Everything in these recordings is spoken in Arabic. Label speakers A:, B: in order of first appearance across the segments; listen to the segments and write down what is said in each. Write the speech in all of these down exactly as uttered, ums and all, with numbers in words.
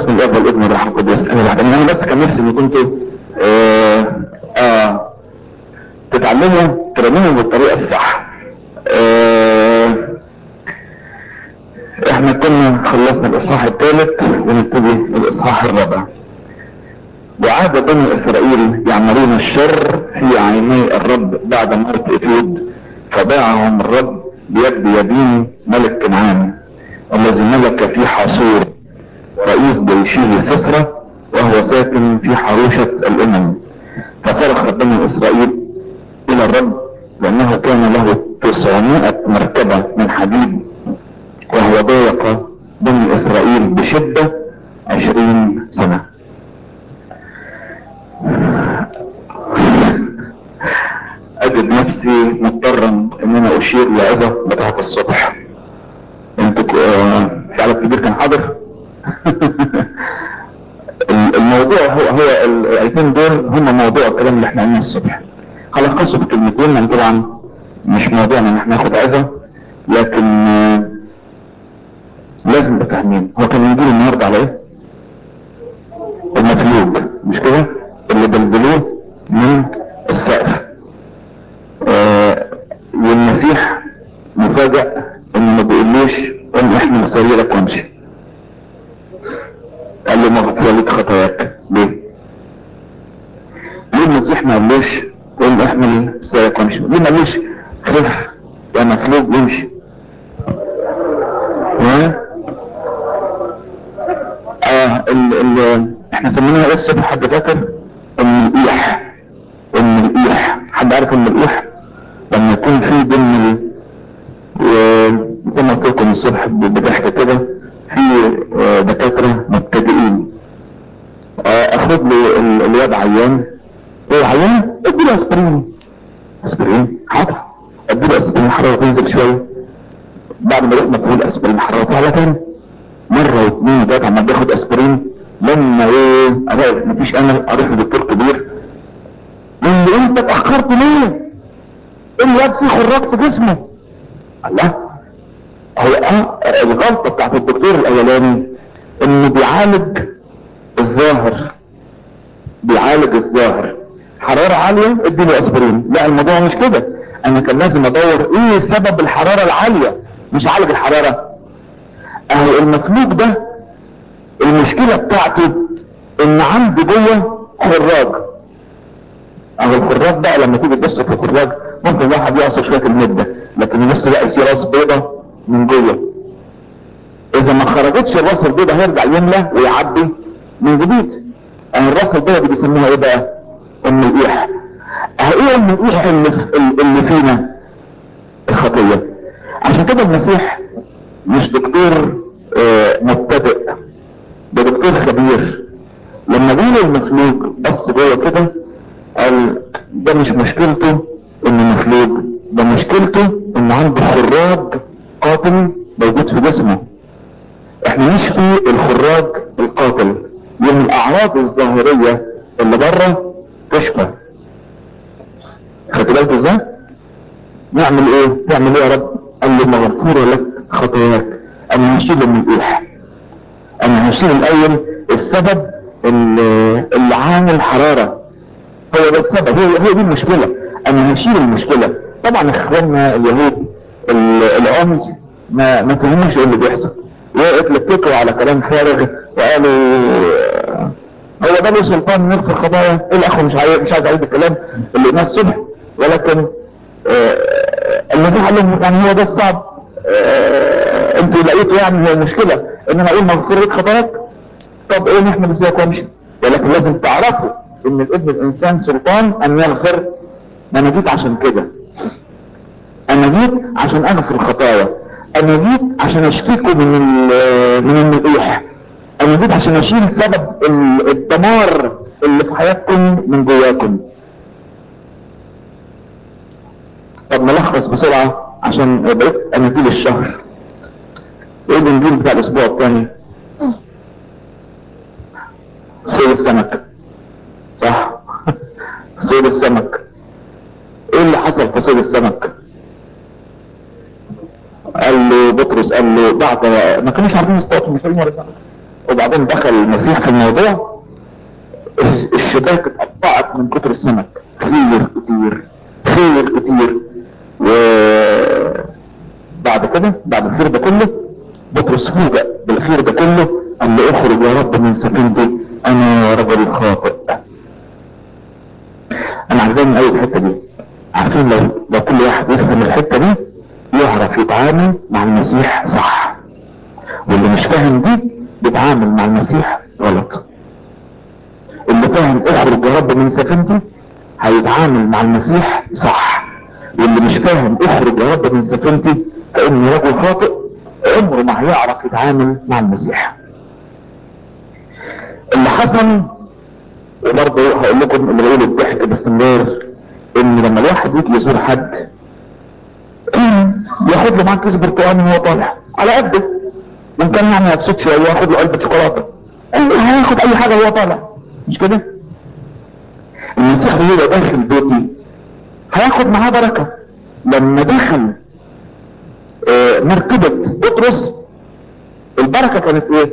A: باسم الاب والابن والروح القدس انا واحد. انا بس كان نفسي ان كنتوا آه آه تتعلموا ترموهم بالطريقه الصح. آه احنا كنا خلصنا الاصحاح الثالث ونبتدي الاصحاح الرابع. وعاد بني اسرائيل يعملون الشر في عيني الرب بعد موت إيهود، فباعهم الرب بيد يابين ملك كنعان الذي ملك في حاصور رئيس جيشه سسرى وهو ساكن في حروشة الامم. فصرخ بني اسرائيل الى الرب لانه كان له تسعمائة مركبة من حديد، وهو ضايق بني اسرائيل بشدة عشرين سنة. اجد نفسي مضطرا ان انا اشير لعظة بتاعت الصبح. انتوا آه في عدد كبير كان حاضر. الموضوع هو هو الايتين دول هم موضوع الكلام اللي احنا قلناه الصبح. هلخصه في كلمتين، لان طبعا مش موضوعنا ان احنا ناخد عظة، لكن آه لازم نبقى فاهمين. هو كان يجي النهارده على ايه؟ المفلوج، مش كده؟ اللي بلبلوه من السقف. آه والمسيح مفاجأ انه ما بيقولوش قوم احمل سريرك وامشي. قال له مغفرة لك خطاياك. ليه؟ ليه المسيح ما قالوش قوم احمل سريرك وامشي؟ ليه ما قالوش خف يا مفلوج وامشي؟ ها؟ اه ال ال احنا سميناها ايه الصبح حد فاكر؟ ام القيح. ام القيح، حد عارف ام القيح؟ لما يكون في ضمن زي ما قلت لكم الصبح بضحك كده في دكاترة مبتدئين، اخد له الواد عيان، ايه عيان؟ اديله اسبرين. اسبرين حاضر، اديله اسبرين حرارة تنزل شوية. بعد ما يروح مفعول اسبرين حرارة على تاني مرة واثنين وثلاثة عمال بياخد اسبرين، لما ايه الاقي مفيش امل اروح لدكتور كبير يقول لي انت اتأخرت ليه؟ الواد فيه خراج في جسمه. الله، هو اه الغلطة بتاعت الدكتور الاولاني انه بيعالج الظاهر، بيعالج الظاهر. حرارة عالية اديله اسبرين. لا، الموضوع مش كده. انا كان لازم ادور ايه سبب الحرارة العالية، مش عالج الحرارة. اهو المفلوج ده المشكلة بتاعته ان عنده جوه خراج. اهو الخراج بقى لما تيجي تبص في الخراج ممكن الواحد يعصر شوية المدة، لكن يبص بقى يصير راس بيضة من جوه. اذا ما خرجتش الراس البيضة هيرجع يملى ويعبي من جديد. اهو الراس البيضة دي بيسموها ايه بقى؟ ام القيح. اهو ايه ام القيح اللي, اللي فينا؟ الخطية. عشان كده المسيح مش دكتور اه مبتدئ، ده دكتور خبير. لما جاله المفلوج بص جوه كده قال ده مش مشكلته انه مفلوج، ده مشكلته انه عنده خراج قاتل موجود في جسمه. احنا نشفي الخراج القاتل، يوم الاعراض الظاهرية اللي بره تشفى. خدت بالك ازاي؟ نعمل ايه؟ تعمل ايه يا رب؟ قال لي مغفورة لك خطاياك. انا هشيل من القيح، انا هشيل الاول السبب اللي, اللي عامل حرارة. هو ده السبب، هي, هي دي المشكلة. انا هشيل المشكلة. طبعا اخواننا اليهود العمي ما ما فهموش ايه اللي بيحصل، واتلككوا على كلام فارغ وقالوا هو ده له سلطان يغفر خطايا. الاخ مش عايز مش عايز اعيد الكلام اللي قلناه الصبح، ولكن آه المسيح قال لهم يعني هو ده الصعب؟ آه انتوا لقيتوا يعني هي المشكله ان انا اقول مغفور لك خطاياك؟ طب ايه نحمل ازاي وامشي؟ ولكن لازم تعرفوا ان الابن الانسان سلطان ان يغفر. ما انا جيت عشان كده، انا جيت عشان اغفر الخطايا، انا جيت عشان اشفيكم من من النقيح، انا جيت عشان اشيل سبب الدمار اللي في حياتكم من جواكم. طب نلخص بسرعة عشان بقيت اناجيل الشهر. ايه الانجيل بتاع الاسبوع الثاني؟ صيد السمك، صح؟ صيد السمك. ايه اللي حصل في صيد السمك؟ قال له بطرس، قال له بعد ما كانوش عارفين يصطادوا، مش عارفين ولا سمك، وبعدين دخل المسيح في الموضوع، الشباك اتقطعت من كتر السمك، خير كتير خير كتير. وبعد كده بعد الخير ده كله بطرس فوجئ بالخير ده كله، قال له اخرج يا رب من سفينتي انا رجل خاطئ. انا عجبني قوي الحته دي. عارفين لو لو كل واحد يفهم الحته دي يعرف يتعامل مع المسيح صح، واللي مش فاهم دي بيتعامل مع المسيح غلط. اللي فاهم اخرج يا رب من سفينتي هيتعامل مع المسيح صح، واللي مش فاهم اخرج يا رب من سفينتي كأنه رجل خاطئ عمره ما هيعرف يتعامل مع المسيح. اللي حصل، وبرضه هقول لكم اللي بقوله الضحك باستمرار، ان لما الواحد يجي يزور حد ياخد له معاه كيس برتقال وهو طالع على قده، وان كان يعني مبسوط شويه ياخد له علبه شوكولاته، هياخد اي حاجه وهو طالع، مش كده؟ المسيح يبقى داخل بيتي هياخد معاه بركه. لما دخل آه مركبه بطرس البركه كانت ايه؟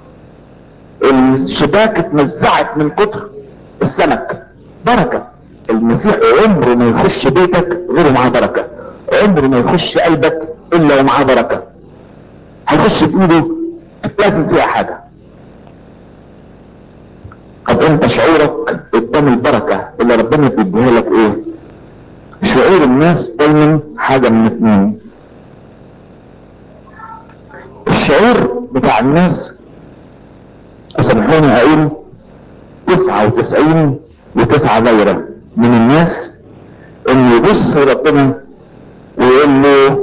A: الشباك اتمزعت من كتر السمك، بركه. المسيح عمره ما يخش بيتك غير معاه بركه، عمره ما يخش قلبك الا ومعاه بركه. هيخش بايده لازم فيها حاجه. طب انت شعورك قدام البركه اللي ربنا بيديها لك ايه؟ شعور الناس دايما حاجه من اتنين. الشعور بتاع الناس سامحوني اقول تسعة وتسعين وتسعة دايرة من الناس انه يبص ربنا ويقول له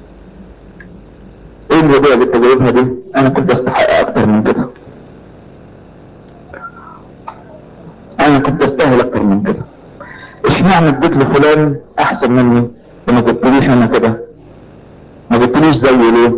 A: ايه الهدية اللي انت جايبها دي؟ انا كنت استحق اكتر من كده، انا كنت استاهل اكتر من كده. اشمعنى اديت لفلان احسن مني وما جبتليش انا كده؟ ما جبتليش زيه ليه؟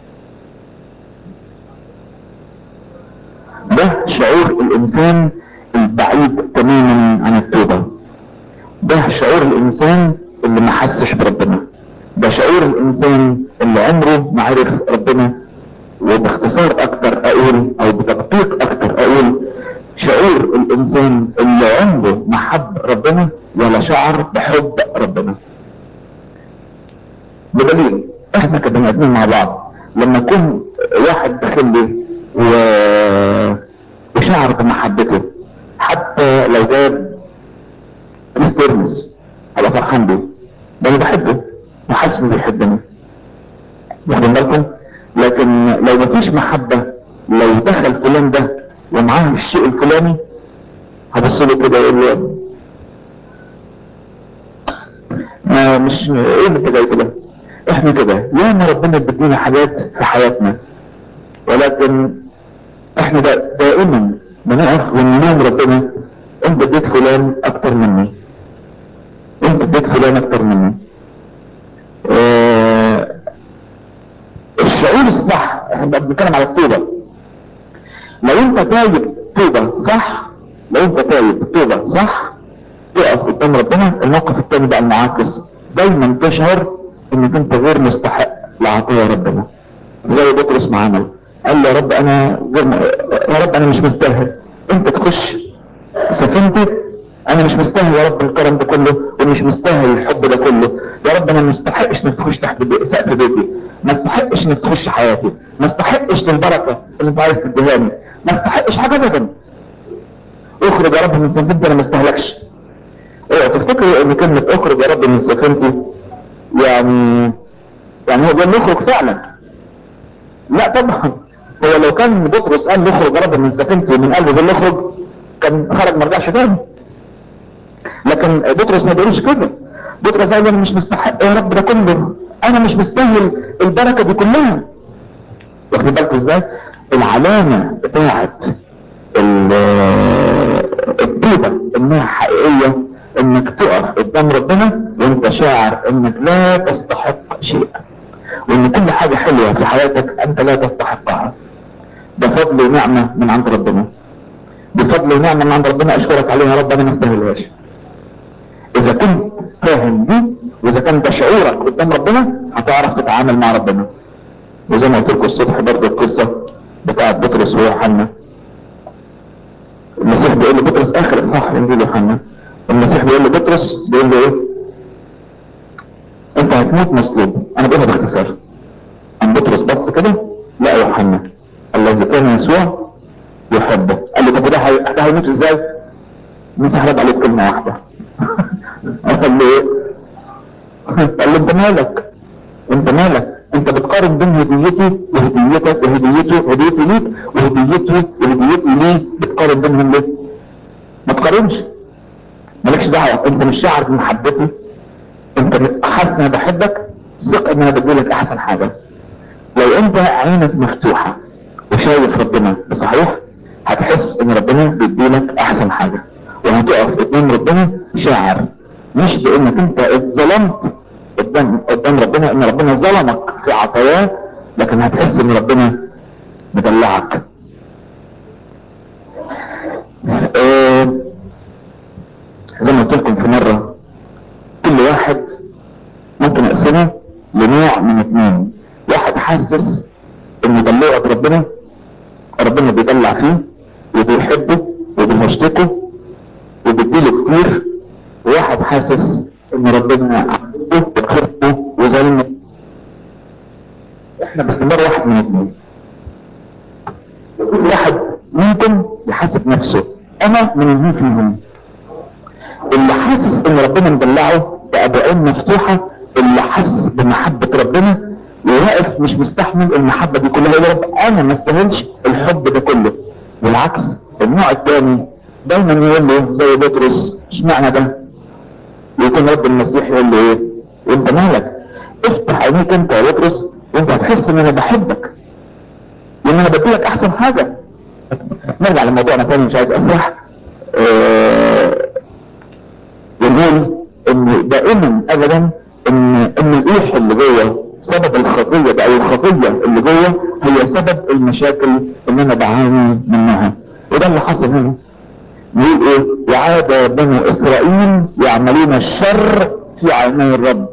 A: ده شعور الانسان البعيد تماما عن التوبة، ده شعور الانسان اللي ما حسش بربنا، ده شعور الانسان اللي عمره ما عرف ربنا. وباختصار اكتر اقول او بتدقيق اكتر اقول شعور الانسان اللي عمره ما حب ربنا ولا شعر بحب ربنا. بدليل احنا كبني ادمين مع بعض لما يكون واحد داخل لي و... وشعر بمحبته، حتى لو جاب مسترمس ابقى فرحان بيه، ده انا بحبه وحاسس انه بيحبني، واخدين بالكم؟ لكن لو مفيش محبه، لو دخل فلان ده ومعاه الشيء الفلاني هبص له كده يقول له ما مش ايه اللي كده كده. احنا كده ياما ربنا بيدينا حاجات في حياتنا، ولكن احنا دا دائما بنقف ونلوم ربنا، انت اديت فلان اكتر مني، انت اديت فلان اكتر مني. اه الشعور الصح، احنا بنتكلم على التوبه. لو انت تايب توبه صح، لو انت تايب توبه صح تقف قدام ربنا. الموقف التاني بقى المعاكس، دايما تشعر انك انت غير مستحق لعطايا ربنا، زي بطرس ما عمل، قال له يا رب انا غير م... يا رب انا مش مستاهل انت تخش سفينتي، انا مش مستاهل يا رب الكرم ده كله، ومش مستاهل الحب ده كله، يا رب انا ما استحقش انك تخش تحت بي... سقف بيتي، ما استحقش انك تخش حياتي، ما استحقش للبركه اللي انت عايز تديهاني، ما استحقش حاجه ابدا. اخرج يا رب من سفينتي انا ما استاهلكش. اوعى تفتكروا ان كلمه اخرج يا رب من سفينتي يعني يعني هو ده نخرج فعلا، لا طبعا. هو لو كان بطرس قال نخرج يا رب من سفينتي من قلبه ده نخرج كان خرج ما رجعش تاني، لكن بطرس ما بيقولش كده. بطرس قال انا مش مستحق يا رب ده كله، انا مش مستاهل البركه دي كلها. واخد بالك ازاي؟ العلامه بتاعت الطيبه انها حقيقيه انك تقف قدام ربنا وانت شاعر انك لا تستحق شيئا، وان كل حاجه حلوه في حياتك انت لا تستحقها. ده فضل ونعمه من عند ربنا، بفضل ونعمه من عند ربنا اشكرك عليها يا رب انا ما استاهلهاش. اذا كنت فاهم دي واذا كان ده شعورك قدام ربنا هتعرف تتعامل مع ربنا. وزي ما قلت لكم الصبح برضه القصه بتاع بطرس ويوحنا. المسيح بيقول له بطرس اخر اصحاح انجيل يوحنا، المسيح بيقول له بطرس، بيقول له ايه؟ انت هتموت مصلوب. انا بقولها باختصار. عن بطرس بص كده لا يوحنا الذي كان يسوع يحبه، قال له طب ده ده هيموت ازاي؟ المسيح رد عليه بكلمه واحده قال له ايه؟ قال له انت مالك؟ انت مالك؟ انت بتقارن بين هديتي وهديتك وهديته هديتي ليك وهديته وهديتي ليه، بتقارن بينهم ليه؟ ما تقارنش، مالكش دعوه. انت مش شاعر بمحبتي، انت حاسس ان انا بحبك، ثق ان انا بديلك احسن حاجه. لو انت عينك مفتوحه وشايف ربنا بصحيح، هتحس ان ربنا بيديلك احسن حاجه، وهتقف قدام ربنا شاعر مش بانك انت اتظلمت قدام قدام ربنا، ان ربنا ظلمك في عطاياه، لكن هتحس ان ربنا مدلعك. اه زي ما قلت لكم في مره، كل واحد ممكن اقسمه لنوع من اتنين. واحد حاسس ان دلوعة ربنا، ربنا بيدلع فيه وبيحبه وبيشتكه وبيديله كتير، وواحد حاسس ان ربنا عنده وخفه وظلمه. احنا باستمرار واحد من اتنين. كل واحد ممكن يحاسب نفسه انا من مين فيهم. اللي حاسس ان ربنا مدلعه بأبواب مفتوحة، اللي حاسس بمحبة ربنا وواقف مش مستحمل المحبة دي كلها، يا رب انا ما استاهلش الحب ده كله. والعكس النوع الثاني دايما يقول له زي بطرس اشمعنى ده، يكون رب المسيح يقول له ايه؟ وانت مالك؟ افتح عينيك انت يا بطرس وانت هتحس ان انا بحبك وان انا بديلك احسن حاجة. نرجع لموضوعنا تاني، مش عايز اسرح. اه يقول ان دائما ابدا ان ان الايح اللي جوه سبب الخطيه ده، او الخطيه اللي جوه هي سبب المشاكل اللي انا بعاني منها. وده اللي حصل هنا. يقول ايه؟ وعاد بنو اسرائيل يعملون الشر في عيني الرب.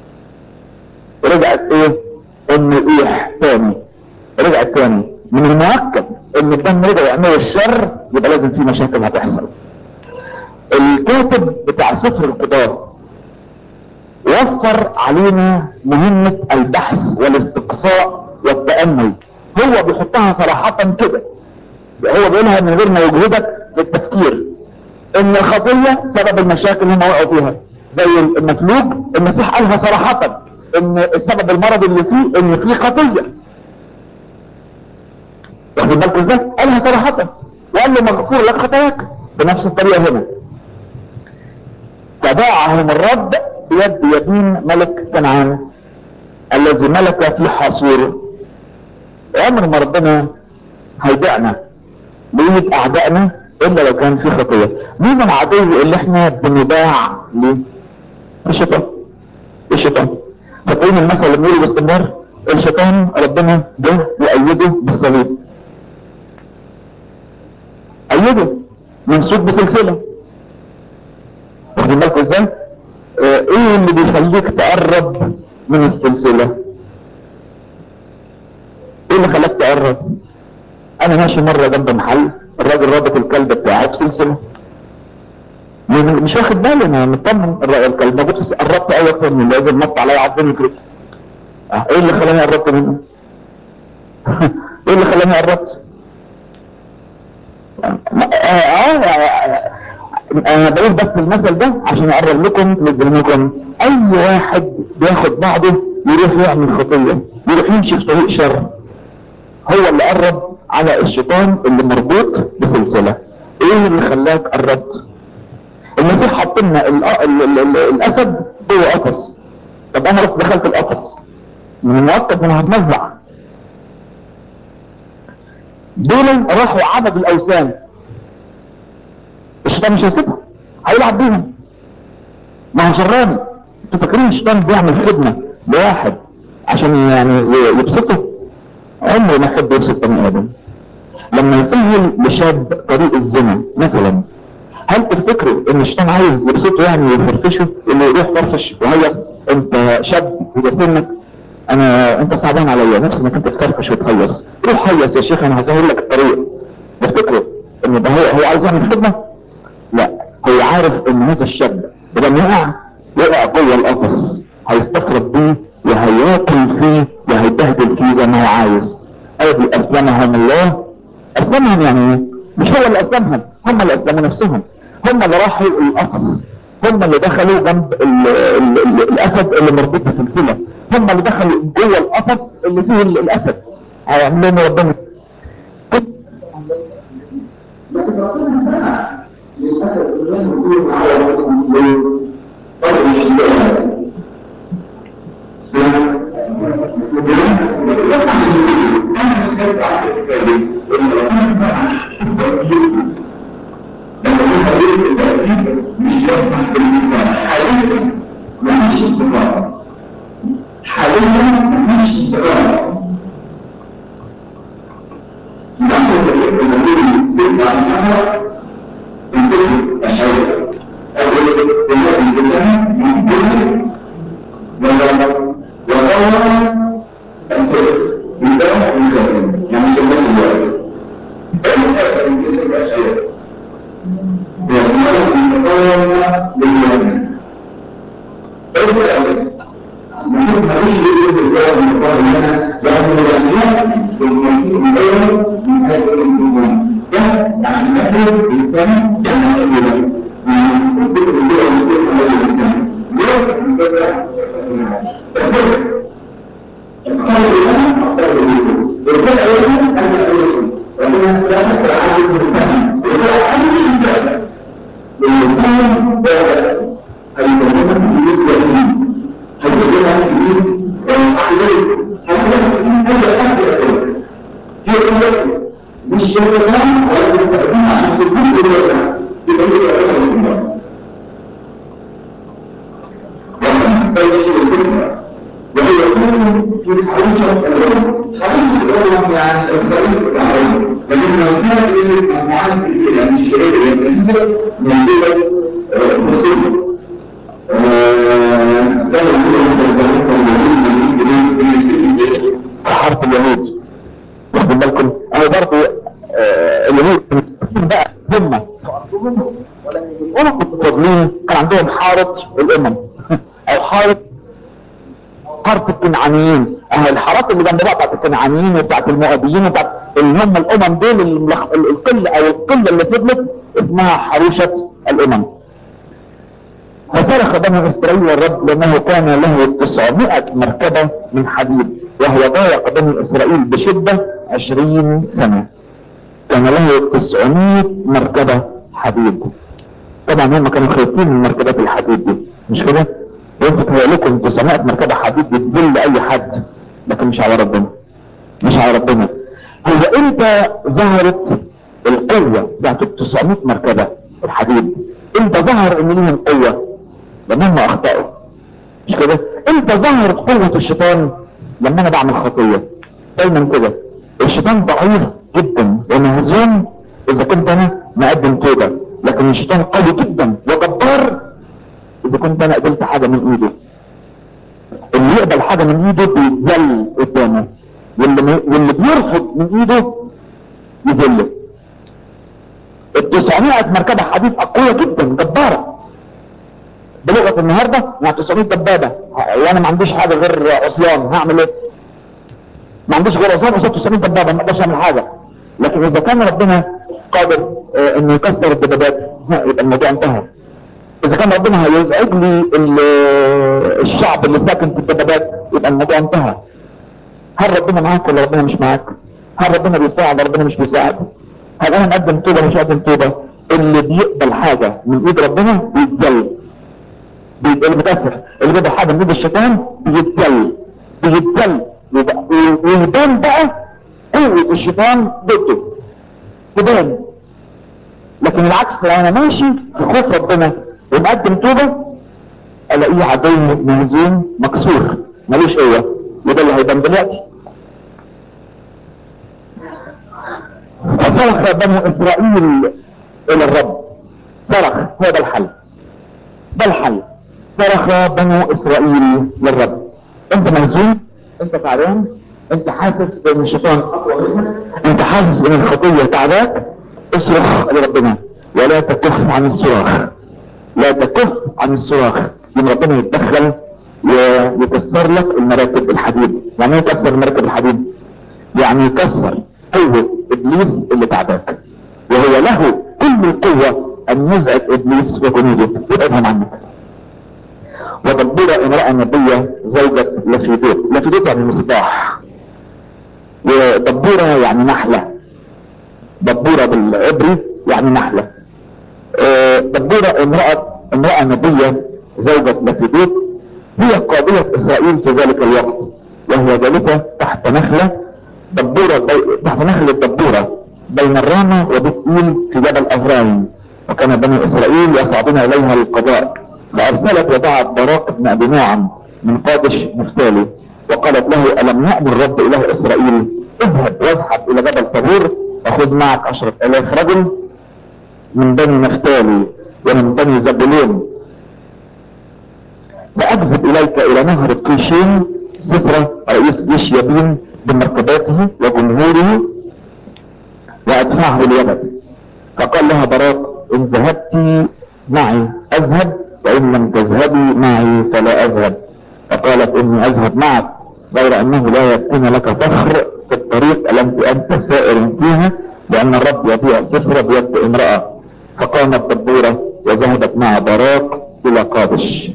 A: رجعت ايه؟ ان الايح تاني، رجعت تاني. من المؤكد ان الدم رجع يعملوا الشر، يبقى لازم في مشاكل هتحصل. الكاتب بتاع سفر القضاء وفر علينا مهمة البحث والاستقصاء والتأمل. هو بيحطها صراحة كده، هو بيقولها من غير ما يجهدك في التفكير، ان الخطية سبب المشاكل اللي هم وقعوا فيها. زي المفلوج المسيح قالها صراحة ان السبب المرض اللي فيه ان فيه خطية. واخد بالك ازاي؟ قالها صراحة وقال له مغفور لك خطاياك. بنفس الطريقة هنا تباعهم الرب بيد يمين ملك كنعان الذي ملك في حاصور. عمر ما ربنا هيبيعنا بيد اعدائنا الا لو كان في خطيه. مين العدو اللي احنا بنباع ليه؟ الشيطان. الشيطان. فاكرين المثل اللي بنقوله باستمرار؟ الشيطان ربنا جه وأيده بالصليب، أيده ممسوك بسلسلة. واخدين بالكم ازاي؟ اه ايه اللي بيخليك تقرب من السلسلة؟ ايه اللي خلاك تقرب؟ انا ماشي مرة جنب محل، الراجل رابط الكلب بتاعه بسلسلة، مش واخد بالي، انا مطمن الكلب موجود في، قربت اي اكتر من لازم، نط عليا عضني كده. اه ايه اللي خلاني قربت منه؟ ايه اللي خلاني قربت؟ اه اه انا بقول بس المثل ده عشان اقرب لكم لذهنكم. اي واحد بياخد بعضه يروح يعمل خطيه، يروح يمشي في طريق شر، هو اللي قرب على الشيطان اللي مربوط بسلسله. ايه اللي خلاك قربت؟ المسيح حط لنا الاسد جوه قفص. طب انا رحت دخلت القفص، من المؤكد انها هتمزع. دول راحوا عبدوا الاوثان، الشيطان مش هيسيبهم، هيلعب بيهم. ما هو شراني. انتوا فاكرين الشيطان بيعمل خدمه لواحد عشان يعني يبسطه؟ عمره ما حد يبسط بني ادم. لما يسهل لشاب طريق الزنا مثلا، هل تفتكروا ان الشيطان عايز يبسطه يعني ويفرفشه؟ اللي يروح فرفش وهيص انت شاب وده سنك؟ انا انت صعبان عليا، نفسي انك انت تفرفش وتهيص. روح هيص يا شيخ، انا هسهل لك الطريق. تفتكروا ان ده هو هو عايز يعمل خدمه؟ لا، هو عارف ان هذا الشاب بدل يقع يقع جوه القفص، هيستفرد بيه وهياكل فيه وهيبهدل فيه زي ما هو عايز. ادي اسلمهم الله. اسلمهم يعني ايه؟ مش هو اللي اسلمهم، هم اللي اسلموا نفسهم، هم اللي راحوا القفص، هم اللي دخلوا جنب ال ال ال الاسد اللي مربوط بسلسله، هم اللي دخلوا جوه القفص اللي فيه الاسد. هيعملوا لهم ربنا. لكن ربنا سمع للاسف الناس بيقولوا على طبعا الشيطان مش يصبح بالإنسان حاليا مفيش استقرار، حاليا مفيش استقرار. نحن نحب أن نقول بعد مرة نقول أشياء أقول بالله بالله من كل ولا ولا أنفر بالله بالله يعني سمعت الله أي حاجة من جسم أشياء والله يتطور بالله. أولا ممكن ماليش يجب الجواب من الله لنا لأنه الأشياء بالمسيح غيره من هذا الإنسان ده يعني مثل الإنسان جمع إليه من الذكر اللي هو مسيح هذا الإنسان ليه الفترة تفرق القول لنا أفضل إليكم والفترة لنا أفضل إليكم وإنها لا تفرع عنه بالفهم وإذا أمر الإنسان للإنسان ده المجمع بالنسبة هيجبها في أحلام هيجبها في هذا الأحلام هي الأحلام مش شرطان ولا تتأذين عشان تكون بالوزع بطريقة أخرى من الله ومن تجد الفكرة وهي يكون في حريصة الأول حريصة الأول يعني الطريق الأول لكن لو كانت المجموعات كثيرة من الشريك الإنسانية من دولة مسلمة حرف اليهود واخدين بالكم اهو برضه اليهود بقى هم الامم الفاضلين كان عندهم حارة الامم او حارة حارة الكنعانيين. اهو الحارات اللي جنب بعض بتاعت الكنعانيين وبتاعت المؤابيين وبتاعت اللي هم الامم دول القله او القله اللي فضلت اسمها حروشة الامم. فصرخ بني اسرائيل والرب لانه كان له تسعمائة مركبة من حديد وهو ضايق بني اسرائيل بشدة عشرين سنة. كان له تسعمائة مركبة حديد. طبعا هم كانوا خايفين من مركبات الحديد دي مش كده؟ ينفق هو لكم تسعمائة مركبة حديد بتذل اي حد لكن مش على ربنا، مش على ربنا. هو امتى ظهرت القوة بتاعت تسعمائة مركبة الحديد؟ امتى ظهر ان ليهم قوة؟ لما هم اخطأوا مش كده؟ امتى ظهرت قوة الشيطان؟ لما انا بعمل خطية. دايما كده الشيطان ضعيف جدا ومهزوم اذا كنت انا مقدم توبة، لكن الشيطان قوي جدا وجبار اذا كنت انا قبلت حاجة من ايده. اللي يقبل حاجة من ايده بيتذل قدامه، واللي, واللي بيرفض من ايده يذله. التسعمائة مركبة حديد قوية جدا جبارة بلغة النهاردة يعني تسعمائة دبابة وانا ما عنديش حاجة غير عصيان هعمل ايه؟ ما عنديش غير عصيان قصاد تسعمائة دبابة ما اقدرش اعمل حاجة. لكن اذا كان ربنا قادر اه انه يكسر الدبابات يبقى الموضوع انتهى. اذا كان ربنا هيزعج لي الشعب اللي ساكن في الدبابات يبقى الموضوع انتهى. هل ربنا معاك ولا ربنا مش معاك؟ هل ربنا بيساعد ولا ربنا مش بيساعد؟ هل انا مقدم توبة مش مقدم توبة؟ اللي بيقبل حاجة من ايد ربنا بيتذل، اللي متأثر اللي بيقبل حاجة من ايد الشيطان بيتذل بيتذل ويبان بقى قوة الشيطان ضده تبان. لكن العكس لو انا ماشي في خوف ربنا ومقدم توبة الاقيه عدو مهزوم مكسور ملوش قوة، وده اللي هيبان دلوقتي. فصرخ بنو اسرائيل الى الرب. صرخ هو ده الحل، ده الحل. صرخ بنو اسرائيل للرب. انت مهزوم انت تعبان، انت حاسس بان الشيطان اقوى منك، انت حاسس ان الخطيه تعباك، اصرخ لربنا ولا تكف عن الصراخ. لا تكف عن الصراخ، ان ربنا يتدخل ويكسر لك المراكب الحديد. يعني ايه يكسر المراكب الحديد؟ يعني يكسر قوة ابليس اللي تعباك، وهو له كل القوة ان يزعج ابليس وجنوده ويبعدهم عنك. ودبر امرأة نبية زوجة لفيدوت. لفيدوت يعني مصباح، ودبورة يعني نحلة. دبورة بالعبري يعني نحلة. أه دبورة امرأة امرأة نبية زوجة لفيدوت هي قاضية اسرائيل في ذلك الوقت، وهي جالسة تحت نخلة دبورة بي... تحت نخلة دبورة بين الرامة وبثيل في جبل افرايم، وكان بني اسرائيل يصعدون اليها للقضاء. فارسلت ودعت براق بن ابي نعم من قادش نفتالي، وقالت له: الم يأمر رب اله اسرائيل اذهب واذهب الى جبل طابور وخذ معك عشرة الاف رجل من بني نفتالي ومن بني زبولون، فاجذب اليك الى نهر كيشين سسرة رئيس جيش يابين بمركباته وجمهوره وادفعه اليمن. فقال لها براق: ان ذهبت معي اذهب، وان لم تذهبي معي فلا اذهب. فقالت: اني اذهب معك، غير انه لا يكون لك فخر في الطريق التي انت سائر فيها، لان الرب يبيع سسرة بيد امرأة. فقامت دبورة وذهبت مع براق الى قادش.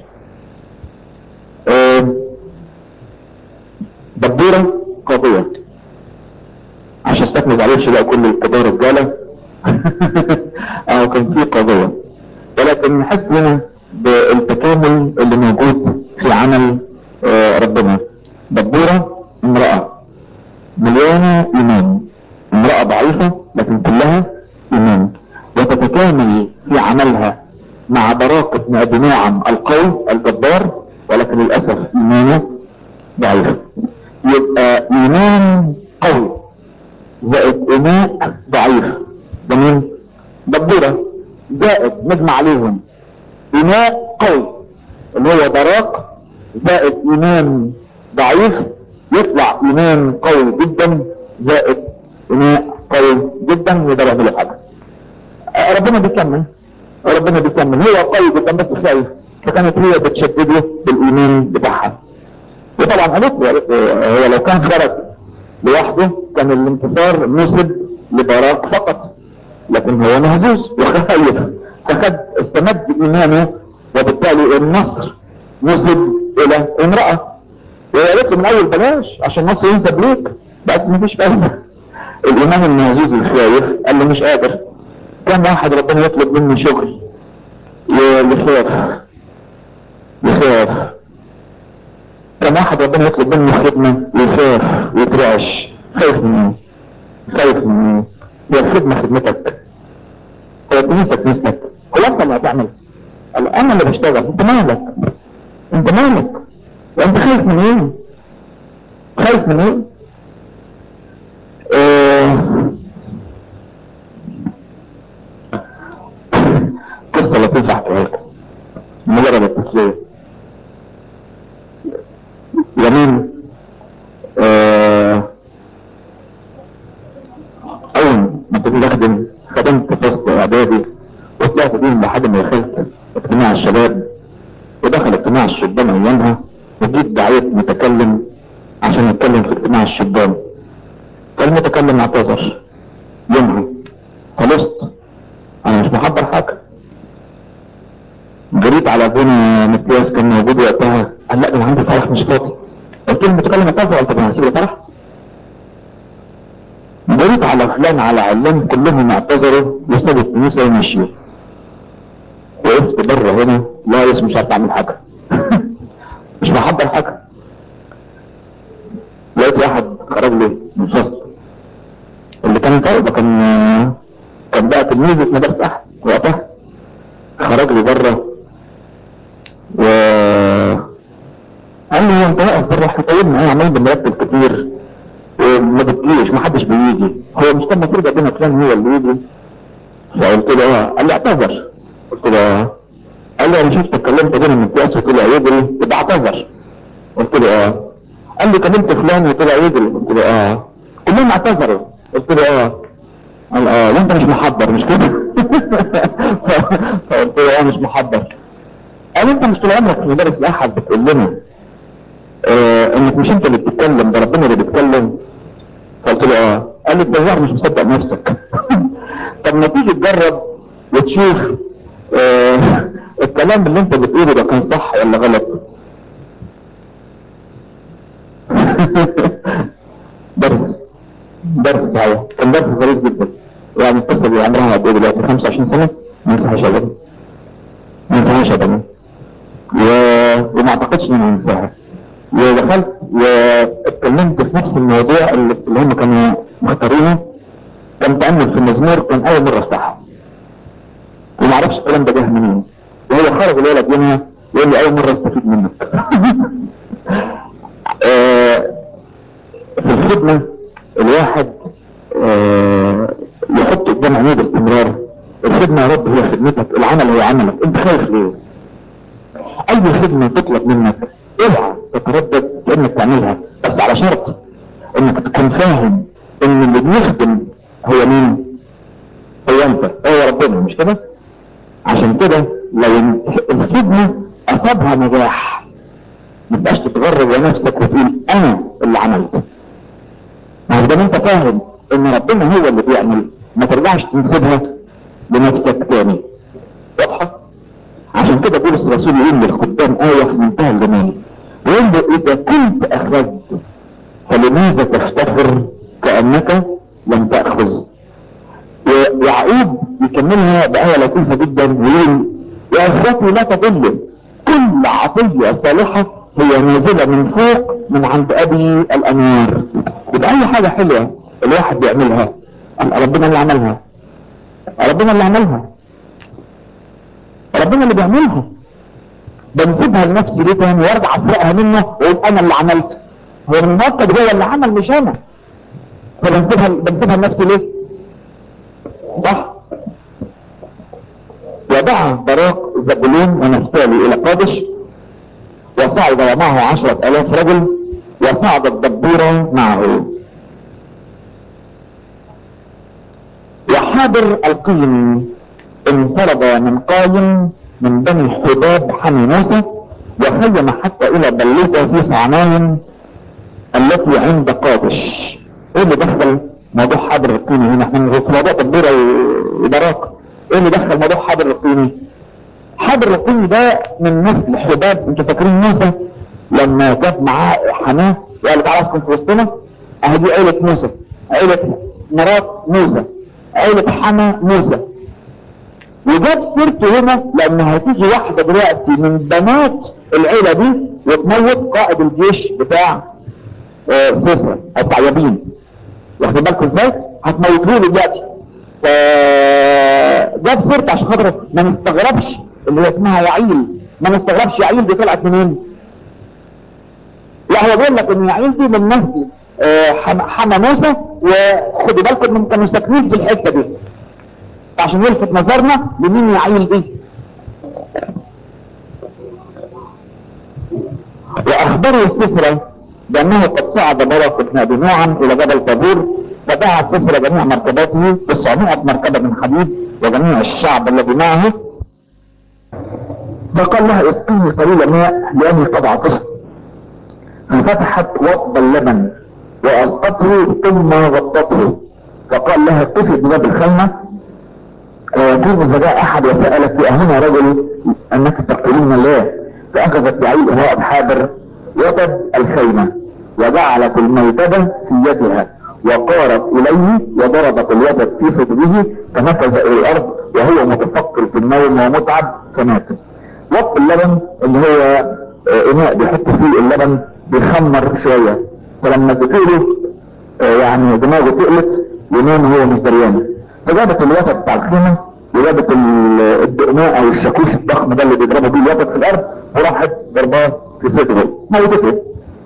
A: دبورة قاضية، عشان استكمل عليش لا كل القضاء رجالة اه كان في قضية، ولكن نحس هنا بالتكامل اللي موجود في عمل آه ربنا. دبورة امرأة مليانة ايمان، امرأة ضعيفة لكن كلها ايمان، وتتكامل في عملها مع براق بن ابي نعم القوي الجبار، ولكن للاسف ايمانه ضعيف. يبقى ايمان قوي زائد ايمان ضعيف، ده مين؟ دبورة. زائد نجمع عليهم ايمان قوي اللي هو براق، زائد ايمان ضعيف يطلع ايمان قوي جدا، زائد ايمان قوي جدا وده بيعمل حاجه. ربنا بيكمل، ربنا بيكمل. هو قوي جدا بس خايف، فكانت هي بتشدده بالايمان بتاعها. وطبعا قالت له هو لو كان خرج لوحده كان الانتصار نسب لبراق فقط، لكن هو مهزوز وخايف، فقد استمد ايمانه، وبالتالي النصر نسب الى امرأة. وهي قالت له من اول بلاش عشان النصر ينسب ليك، بس مفيش فايدة. الايمان المهزوز الخايف قال له مش قادر. كان واحد ربنا يطلب مني شغل يخاف يخاف كان واحد ربنا يطلب مني خدمة يخاف ويترعش. خايف من ايه؟ خايف من ايه؟ هي الخدمة خدمتك، هو الكنيسة كنيستك، هو انت اللي هتعمل؟ قال انا اللي بشتغل. انت مالك؟ انت مالك؟ وانت خايف من ايه؟ خايف من ايه؟ اه... قصة لطيفة احكيها لكم مجرد التسلية. زمان اه... اول ما كنت بخدم خدمت فصل اعدادي، وطلعت بيهم لحد ما دخلت اجتماع الشباب، ودخل اجتماع الشبان ايامها، وجيت دعيت متكلم عشان يتكلم في اجتماع الشبان. فالمتكلم اعتذر يومها، خلصت انا مش محضر حاجة. جريت على ابونا متياس كان موجود وقتها، قال لا انا عندي فرح مش فاضي. قلت له المتكلم اعتذر، قلت له هسيب الفرح؟ جريت على فلان على علان كلهم اعتذروا وسابوا الكنيسة ومشيوا. وقفت بره هنا لا يس مش عارف اعمل حاجة مش محضر حاجة. لقيت واحد خرج لي من الفصل اللي كان طالب، كان كان بقى تلميذة مدرسة احد وقتها، خرج لي بره و قال لي انت واقف بره احنا طيبنا ايه عمال بنرتب كتير وما بتجيش ما حدش بيجي، هو مش كان المفروض ابونا فلان هو اللي يجي؟ فقلت له اه. قال لي اعتذر. قلت له اه. قال لي انا شفت اتكلمت ابونا من الكاس وطلع يجري يبقى اعتذر. قلت له اه. قال لي كلمت فلان وطلع يجري. قلت له اه. كلهم اعتذروا. قلت له اه. قال اه وانت مش محضر مش كده؟ فقلت له اه مش محضر. قال انت مش طول عمرك في مدارس الاحد بتقول لنا آه انك مش انت اللي بتتكلم ده ربنا اللي بيتكلم؟ فقلت له اه. قال لي الدجار مش مصدق نفسك. طب ما تيجي تجرب وتشوف آه الكلام اللي انت بتقوله ده كان صح ولا غلط. درس درس صحيح كان درس ظريف جدا. يعني القصه دي عمرها قد ايه دلوقتي؟ خمسة وعشرين سنه. ما انساهاش ابدا. ما انساهاش ابدا. و... وما اعتقدش اني انساها. ودخلت واتكلمت في نفس الموضوع اللي, اللي هم كانوا مختارينه. كان تأمل في المزمور كان اول مرة افتحها وما اعرفش الكلام ده جه منين. وهو خرج الولد منها يقول لي اول مرة استفيد منك. آه في الخدمة الواحد آه يحط قدام عينيه باستمرار الخدمة يا رب هي خدمتك، العمل هو عملك، انت خايف ليه؟ اي خدمة تطلب منك اوعى تتردد في انك تعملها، بس على شرط انك تكون فاهم ان اللي بيخدم هو مين؟ هو انت، هو ربنا، مش كده؟ عشان كده لو الخدمة اصابها نجاح ما تبقاش تتغرب لنفسك وتقول انا اللي عملت. ما هو ده انت فاهم ان ربنا هو اللي بيعمل ما ترجعش تنسبها لنفسك تاني. واضحة؟ عشان كده بولس الرسول يقول للخدام آية في منتهى الجمال، يقول له إذا كنت أخذت فلماذا تفتخر كأنك لم تأخذ؟ ويعقوب يكملها بآية لطيفة جدا ويقول يا إخوتي لا تضلوا، كل عطية صالحة هي نازلة من فوق من عند أبي الأنوار. يبقى أي حاجة حلوة الواحد بيعملها ربنا اللي عملها. ربنا اللي عملها. ربنا اللي بيعملها. بنسيبها لنفسي ليه تاني وارجع اسرقها منه واقول انا اللي عملت؟ هو المؤكد هو اللي عمل مش انا. فبنسيبها بنسيبها لنفسي ليه؟ صح؟ ودعا براق زبولون ونفتالي الى قادش وصعد ومعه عشرة الاف رجل وصعد الدبورة معه. وحاضر القيم انفرد من قايم من بني حباب حمي موسى وخيم حتى الى بلوطة في صعنايم التي عند قادش. ايه اللي دخل موضوع حاضر القيمي هنا؟ احنا في موضوع تدبيره وبراك. ايه اللي دخل موضوع حاضر القيمي؟ حاضر القيمي ده من نسل حباب. انتوا فاكرين موسى لما جاب معاه حماه وقال تعالى اسكن في وسطنا؟ اهي دي عيلة موسى، عيلة مرات موسى، عيلة حما موسى. وجاب سيرته هنا لان هتيجي واحدة دلوقتي من بنات العيلة دي وتموت قائد الجيش بتاع آه سيسرا او بتاع يابين. واخد بالكم ازاي؟ هتموتوه دلوقتي. فجاب سيرته عشان خاطر ما نستغربش اللي هي اسمها يعيل. ما نستغربش يعيل دي طلعت منين؟ لا هو بيقول لك ان يعيل دي من نسل آه حما موسى. وخدوا بالكم انهم كانوا ساكنين في الحته دي عشان يلفت نظرنا لمين يعيل دي. واخبروا سيسرا بانه قد صعد براق بن ابي نعم الى جبل طابور فدعا سيسرا جميع مركباته تسعمائة مركبه من حديد وجميع الشعب الذي معه فقال لها اسقيني قليل ماء لاني قد عطشت. ففتحت وطب اللبن واسقطه ثم غطته فقال لها اقفي بباب الخيمه ويكون اذا جاء احد وسالك اهنا رجل انك تقولين لا. فاخذت بعيد هواء حابر يدب الخيمه وجعلت الميتبه في يدها وقارت اليه وضربت اليد في صدره فنفذ الى الارض وهو متفكر في النوم ومتعب فمات. وقت اللبن اللي هو اناء بيحط فيه اللبن بيخمر شويه فلما بتقوله يعني دماغه تقلت ينام هو مش دريان. فجابت الوتد بتاع الخيمه وجابت الدقناء او الشاكوش الضخم ده اللي بيضربوا بيه الوتد في الارض وراحت ضرباه في صدره موتته.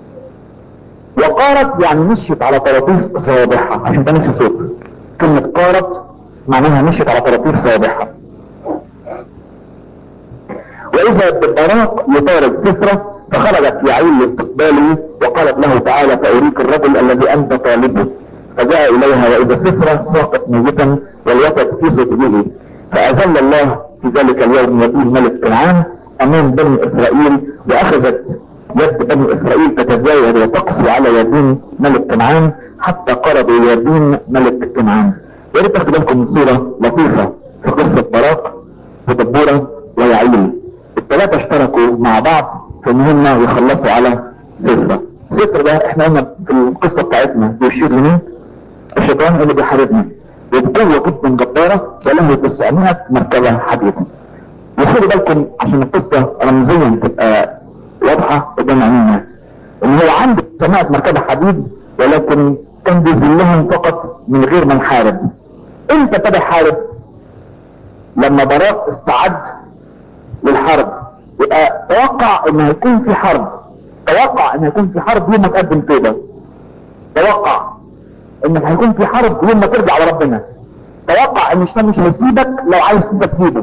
A: وقارت يعني مشيت على طراطيف صوابعها عشان ده مش صوت. كلمه قارت معناها مشيت على طراطيف صوابعها. واذا بالبراق يطارد سسرة فخرجت يعيل لاستقباله وقالت له تعالى فأريك الرجل الذي أنت طالبه. فجاء إليها وإذا سسرة ساقط ميتا والوتد في صدره. فأذل الله في ذلك اليوم يبين ملك كنعان أمام بني إسرائيل، وأخذت يد بني إسرائيل تتزايد وتقسو على يدين ملك كنعان حتى قربوا يدين ملك كنعان. يا ريت تاخدوا بالكم من صورة لطيفة في قصة براق ودبورة ويعيل. الثلاثة اشتركوا مع بعض في ان هم يخلصوا على سيسرا. سيسرا ده احنا قلنا في القصة بتاعتنا بيشير لمين؟ الشيطان اللي بيحاربنا وبقوة جدا جبارة وله تسعمائة مركبة حديد. وخدوا بالكم عشان القصة رمزيا تبقى واضحة قدام عينينا ان هو عنده تسعمائة مركبة حديد، ولكن كان بيذلهم فقط من غير ما نحارب. امتى ابتدى يحارب؟ لما براق استعد للحرب. يبقى توقع ان هيكون في حرب، توقع ان هيكون في حرب يوم ما تقدم توبة، توقع ان هيكون في حرب يوم ما ترجع لربنا، توقع ان الشيطان مش هيسيبك لو عايز انت تسيبه.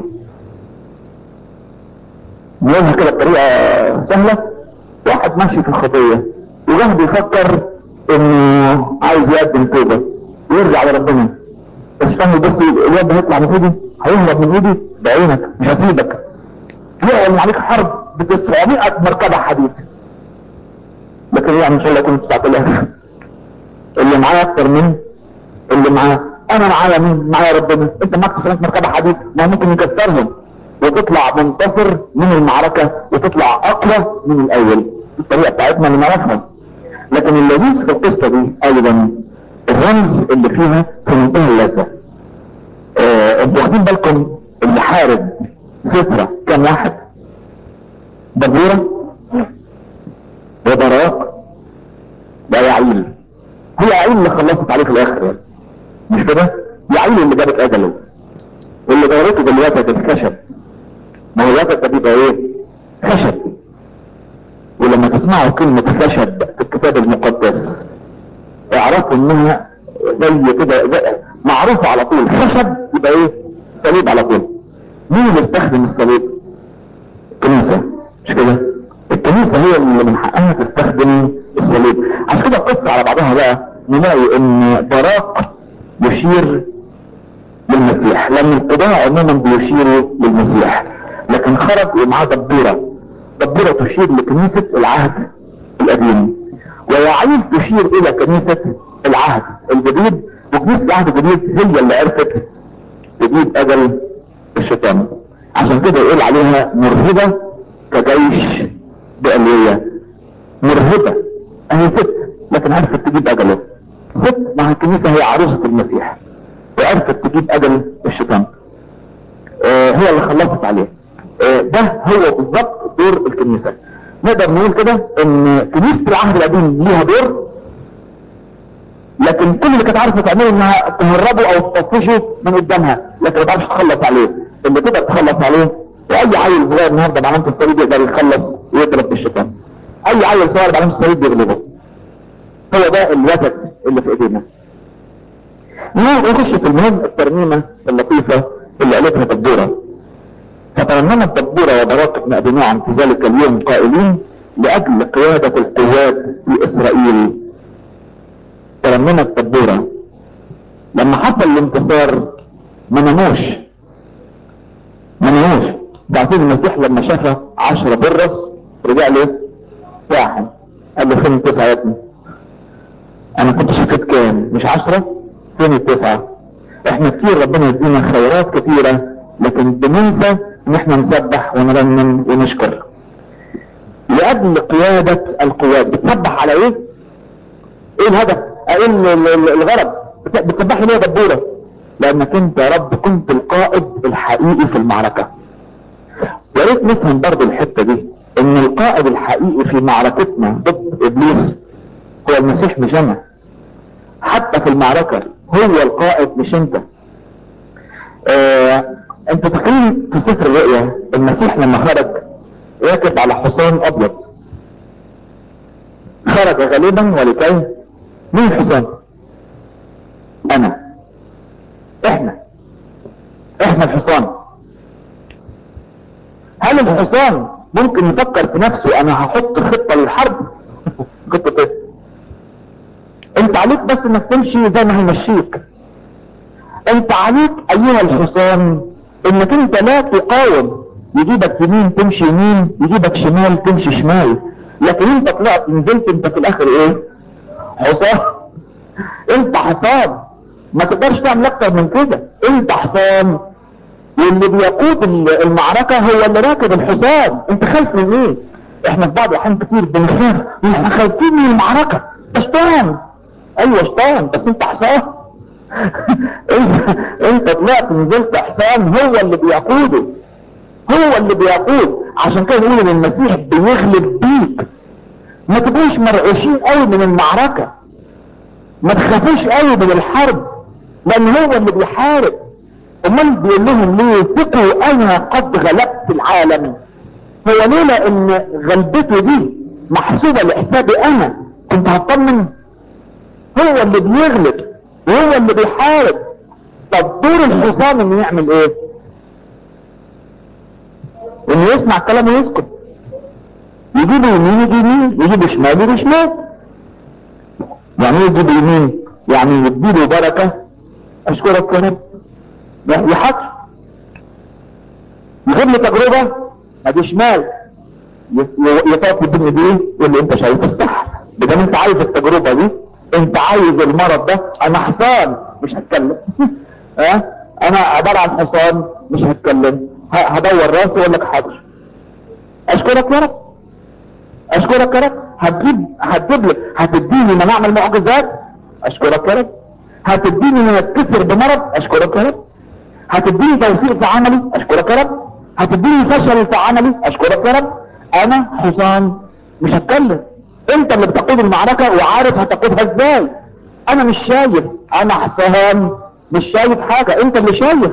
A: نقولها كده بطريقة سهلة. واحد ماشي في الخطية وجاه بيفكر انه عايز يقدم توبة ويرجع لربنا، الشيطان بس الواد ده هيطلع من ايدي، هيهرب من ايدي بعينك مش هسيبك. يعلن عليك حرب ب تسعمائة مركبة حديد، لكن يعني ان شاء الله يكون تسعة آلاف. اللي معايا اكتر من اللي معاه. انا معايا مين؟ معايا ربنا. انت معاك تسعمائة مركبة حديد، ما ممكن يكسرهم وتطلع منتصر من المعركة وتطلع اقوى من الاول. الطريقة بتاعتنا اللي نعرفها. لكن اللذيذ في القصة دي ايضا الرمز اللي فيها في منتهى اللذة. اه انتوا واخدين بالكم اللي حارب سيسرا كان واحد؟ دبورة وبراق ويعيل. هي يعيل اللي خلصت عليه في الاخر يعني. مش كده؟ يعيل اللي جابت اجله واللي دورته بالوتد الخشب. ما هو الوتد ده بيبقى ايه؟ خشب. ولما تسمعوا كلمة خشب في الكتاب المقدس اعرفوا انها زي كده زي معروفة على طول. خشب يبقى ايه؟ صليب على طول. مين اللي استخدم الصليب؟ الكنيسة. مش كده؟ الكنيسة هي اللي من حقها تستخدم الصليب. عشان كده القصة على بعضها بقى نلاقي ان براق يشير للمسيح، لان القضاء عموما بيشيروا للمسيح. لكن خرج ومعاه دبورة. دبورة تشير لكنيسة العهد القديم، ويعيل تشير الى كنيسة العهد الجديد. وكنيسة العهد الجديد هي اللي عرفت تجيب اجل الشيطان. عشان كده يقول عليها مرهبة كجيش بألوية. مرهبة اهي ست لكن عرفت تجيب اجله. ست مع الكنيسة هي عروسة المسيح وعرفت تجيب اجل الشيطان. آه هي اللي خلصت عليه. آه ده هو بالظبط دور الكنيسة. نقدر نقول كده ان كنيسة العهد القديم ليها دور، لكن كل اللي كانت عارفة تعمله انها تهربه او تطفشه من قدامها، لكن ما تعرفش تخلص عليه. اللي تقدر تخلص عليه واي عيل صغير النهارده بعلامة الصليب يقدر يخلص ويضرب بالشيطان. اي عيل صغير بعلامة الصليب بيغلبه. هو ده الوتد اللي في ايدينا. نخش في المهم الترنيمة اللطيفة اللي قالتها دبورة. فترنمت دبورة وبراق بن ابي نعم في ذلك اليوم قائلين لاجل قيادة القوات في اسرائيل. ترنمت دبورة لما حصل الانتصار ما ناموش ما ناموش بعدين المسيح لما شافه عشرة برص رجع له واحد قال له فين التسعة يا ابني؟ انا كنت شفت كام؟ مش عشرة؟ فين التسعة؟ احنا كتير ربنا يدينا خيرات كتيرة لكن بننسى ان احنا نسبح ونرنم ونشكر. لاجل قيادة القوات. بتسبح على ايه؟ ايه الهدف؟ ايه الغرض؟ بتسبحي ليه يا دبورة؟ لانك انت يا رب كنت القائد الحقيقي في المعركة. يا ريت نفهم برضه الحتة دي ان القائد الحقيقي في معركتنا ضد ابليس هو المسيح مش انا. حتى في المعركة هو القائد مش انت. اه انت فاكرين في سفر الرؤيا المسيح لما خرج راكب على حصان ابيض. خرج غالبا ولكي مين الحصان؟ انا. احنا احنا الحصان. هل الحصان ممكن يفكر في نفسه انا هحط خطة للحرب. خطة ايه؟ انت عليك بس انك تمشي زي ما هيمشيك. انت عليك ايها الحصان انك انت لا تقاوم، يجيبك يمين تمشي يمين، يجيبك شمال تمشي شمال، لكن انت طلعت نزلت انت في الاخر ايه؟ حصان. انت حصان، ما تقدرش تعمل اكتر من كده. انت حصان، واللي بيقود المعركة هو اللي راكب الحصان. انت خايف من ايه؟ احنا في بعض الاحيان كتير بنخاف، احنا خايفين من المعركة. شيطان، ايوه شيطان، بس انت حصان. انت انت طلعت نزلت حصان، هو اللي بيقوده، هو اللي بيقود. عشان كده نقول ان المسيح بيغلب بيك. ما تبقوش مرعوشين قوي من المعركة، ما تخافوش قوي من الحرب، لان هو اللي بيحارب. امال بيقول لهم ليه؟ ثقوا انا قد غلبت العالم. هو ليه؟ لان غلبته دي محسوبة لحسابي انا. كنت هطمن؟ هو اللي بيغلب وهو اللي بيحارب. طب دور الحصان انه يعمل ايه؟ انه يسمع كلامه ويسكت. يجيبه يمين يجي يمين، يجيبه شمال يجي شمال. يعني ايه يجيبه يمين؟ يعني يديله بركة، اشكرك يا رب، يحط يجيب لي تجربة ادي شمال، يطاق الدنيا دي يقول لي انت شايف الصح. بدل انت عايز التجربة دي، انت عايز المرض ده، انا حصان مش هتكلم. ها أه؟ انا عبارة عن حصان مش هتكلم، هدور راسي واقول لك حاضر. اشكرك يا رب، اشكرك يا رب. هتجيب هتجيب لي هتديني من اعمل معجزات، اشكرك يا رب. هتديني من اتكسر بمرض، اشكرك يا رب. هتديني توفيق في عملي، اشكرك يا رب. هتديني فشل في عملي، اشكرك يا رب. انا حصان مش هتكلم. انت اللي بتقود المعركة وعارف هتقودها ازاي. انا مش شايف، انا حصان مش شايف حاجة، انت اللي شايف.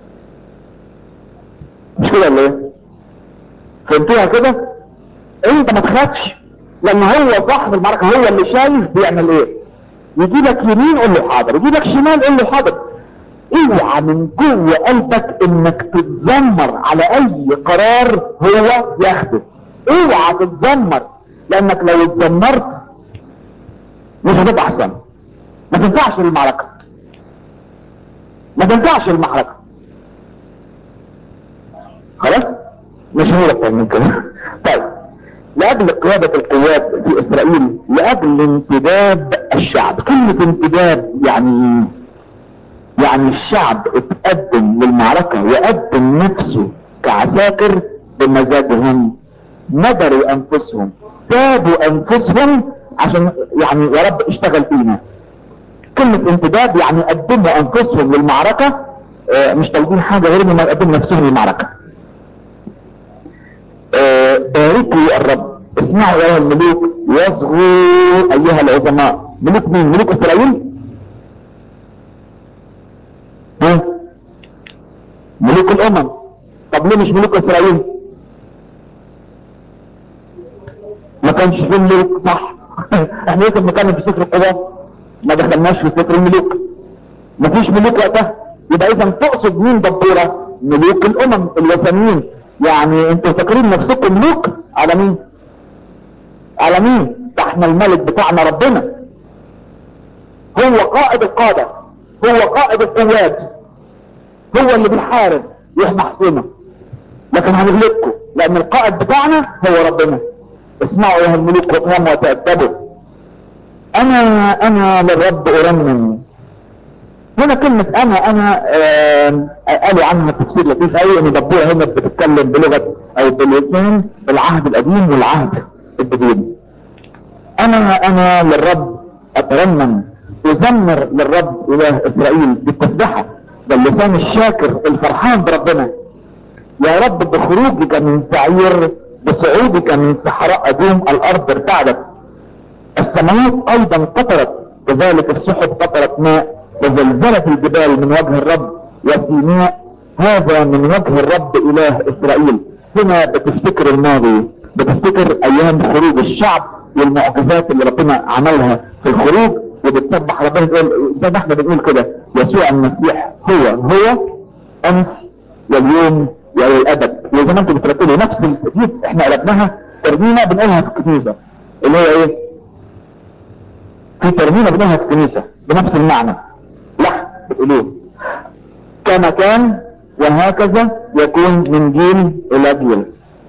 A: مش كده ولا ايه؟ فهمتوها كده؟ انت ما تخافش، لان هو صاحب المعركة، هو اللي شايف بيعمل ايه. يجيبك يمين قول له حاضر، يجيبك شمال قول له حاضر. اوعى من جوه قلبك انك تتذمر على اي قرار هو ياخده. اوعى تتذمر، لانك لو اتذمرت مش هتبقى احسن. ما تنفعش المعركة، ما تنفعش المعركة. خلاص مش هقول اكتر من كده. طيب، لاجل قيادة القوات في اسرائيل، لاجل انتداب الشعب. كلمة انتداب يعني يعني الشعب اتقدم للمعركة وقدم نفسه كعساكر بمزاجهم، ندروا انفسهم، سابوا انفسهم عشان يعني يا رب اشتغل فينا. كلمة انتداب يعني قدموا انفسهم للمعركة، اه مش طالبين حاجة غير انهم يقدموا نفسهم للمعركة. اه باركوا الرب، اسمعوا ايها الملوك، واصغوا ايها العظماء. ملوك مين؟ ملوك اسرائيل؟ ها؟ ملوك الامم. طب ليه مش ملوك اسرائيل؟ ما كانش فيه ملوك، صح. احنا لسه بنتكلم في سفر القضاء، ما دخلناش في سفر الملوك، ما فيش ملوك وقتها. يبقى اذا تقصد مين دبورة؟ ملوك الامم الوثنيين. يعني انتوا فاكرين نفسكم ملوك على مين؟ على مين؟ ده احنا الملك بتاعنا ربنا، هو قائد القادة، هو قائد القوات، هو اللي بيحارب يحمي حصينه. لكن هنغلبكم لان القائد بتاعنا هو ربنا. اسمعوا ايها الملوك وافهموا وتأدبوا. انا انا للرب ارنم. هنا كلمة انا انا آه قالوا عنها تفسير لطيف قوي، ان دبورة هنا بتتكلم بلغة او بلسان العهد القديم والعهد الجديد. انا انا للرب اترنم، ازمر للرب اله اسرائيل بالتسبحة، ده اللسان الشاكر الفرحان بربنا. يا رب بخروجك من سعير، بصعودك من صحراء ادوم الارض ارتعدت، السماوات ايضا قطرت، كذلك السحب قطرت ماء، وزلزلت الجبال من وجه الرب وسيناء، هذا من وجه الرب اله اسرائيل. هنا بتفتكر الماضي، بتفتكر ايام خروج الشعب والمعجزات اللي ربنا عملها في الخروج، وبتسبح ربنا تقول زي ما احنا بنقول كده، يسوع المسيح هو هو امس واليوم والى الابد. زي ما انتوا بترتبوا نفس دي احنا قلبناها ترميمه بنقولها في الكنيسه، اللي هي ايه؟ في ترميمه بنقولها في الكنيسه بنفس المعنى. لا بتقولوه كما كان وهكذا يكون من جيل الى جيل.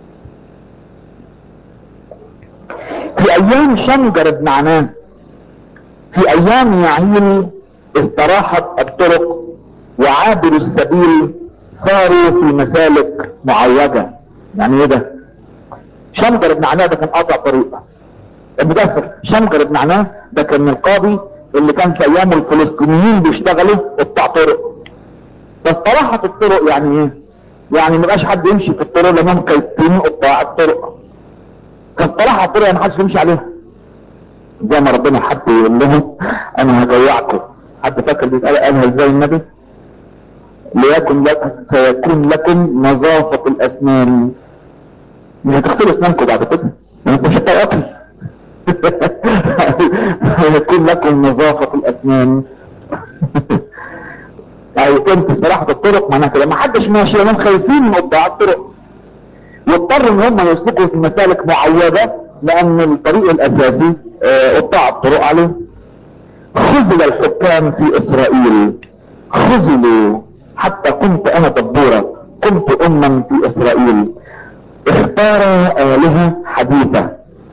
A: في ايام شنجر بن عنان، في ايام يعيل استراحت الطرق وعابروا السبيل صاروا في مسالك معوجة. يعني ايه ده؟ شنجر بن عنان ده كان قاطع طريق. المدثر شنجر بن عنان ده كان القاضي اللي كان في ايام الفلسطينيين بيشتغلوا قطاع طرق. فاستراحت الطرق يعني ايه؟ يعني مبقاش حد يمشي في الطرق لانهم كيفين قطاع الطرق. فاستراحت الطرق يعني محدش يمشي عليها. زي ما ربنا حب يقول لهم انا هجوعكم. حد فاكر بيتقال قالها ازاي النبي؟ ليكن لك سيكون لكم نظافة الاسنان. مش هتغسلوا اسنانكم بعد كده، انتوا مش هتاكل. سيكون لكم نظافة الاسنان. يعني كنت صراحة الطرق معناها كده ما حدش ماشي لانهم خايفين من قطاع الطرق، واضطر ان هم يسلكوا في مسالك معوجة لان الطريق الاساسي قطاع الطرق عليه. خذل الحكام في اسرائيل، خذلوا حتى كنت انا دبورة، كنت اما في اسرائيل. اختار آلهة حديثة،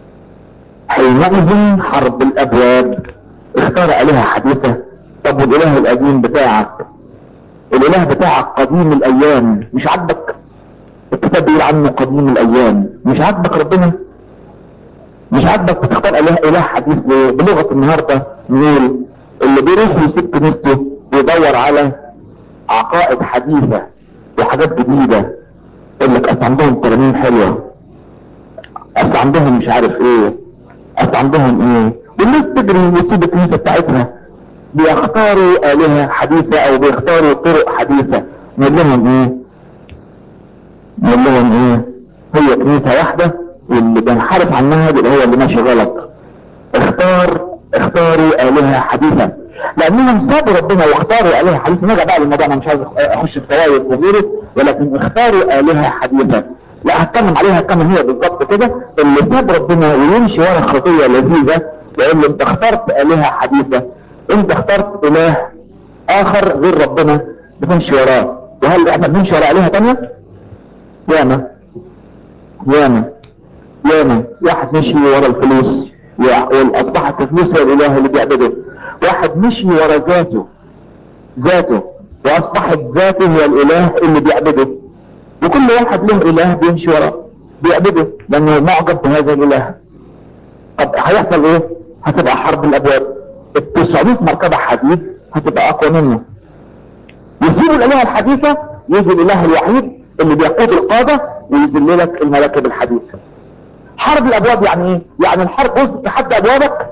A: حينئذ حرب الابواب. اختار آلهة حديثة. طب والاله القديم بتاعك، الاله بتاعك قديم الايام مش عاجبك؟ الكتاب بيقول عنه قديم الايام، مش عاجبك ربنا؟ مش عاجبك بتختار اله اله حديث ليه؟ بلغة النهاردة نقول اللي بيروح يسيب كنيسته بيدور على عقائد حديثة وحاجات جديدة. يقول لك اصل عندهم ترانيم حلوة، اصل عندهم مش عارف ايه، اصل عندهم ايه، والناس تجري وتسيب الكنيسة بتاعتها. بيختاروا آلهة حديثة او بيختاروا طرق حديثة. نقول لهم ايه؟ نقول لهم ايه؟ هي كنيسة واحدة واللي بنحارب عنها يبقى هو اللي ماشي غلط. اختار اختاروا آلهة حديثة لانهم سابوا ربنا واختاروا آلهة حديثة. نرجع بقى للموضوع، انا مش عايز اخش في فوائد وغيره، ولكن اختاروا آلهة حديثة. لا هتكلم عليها كما هي بالظبط كده. اللي ساب ربنا ويمشي ورا خطية لذيذة لان انت اخترت آلهة حديثة، انت اخترت اله اخر غير ربنا بتمشي وراه. وهل احنا بنمشي ورا آلهة تانية؟ ياما ياما ياما واحد مشي ورا الفلوس واصبحت الفلوس هي الاله اللي بيعبده. واحد مشي ورا ذاته ذاته واصبحت ذاته هي الاله اللي بيعبده. وكل واحد له اله بيمشي وراه بيعبده لانه معجب بهذا الاله. طب هيحصل ايه؟ هتبقى حرب الابواب. التسعمائة مركبة حديد هتبقى اقوى منه. يسيبوا الالهة الحديثة، يجي الاله الوحيد اللي بيقود القادة ويذللك المراكب الحديثة. حرب الابواب يعني ايه؟ يعني الحرب وصلت لحد ابوابك.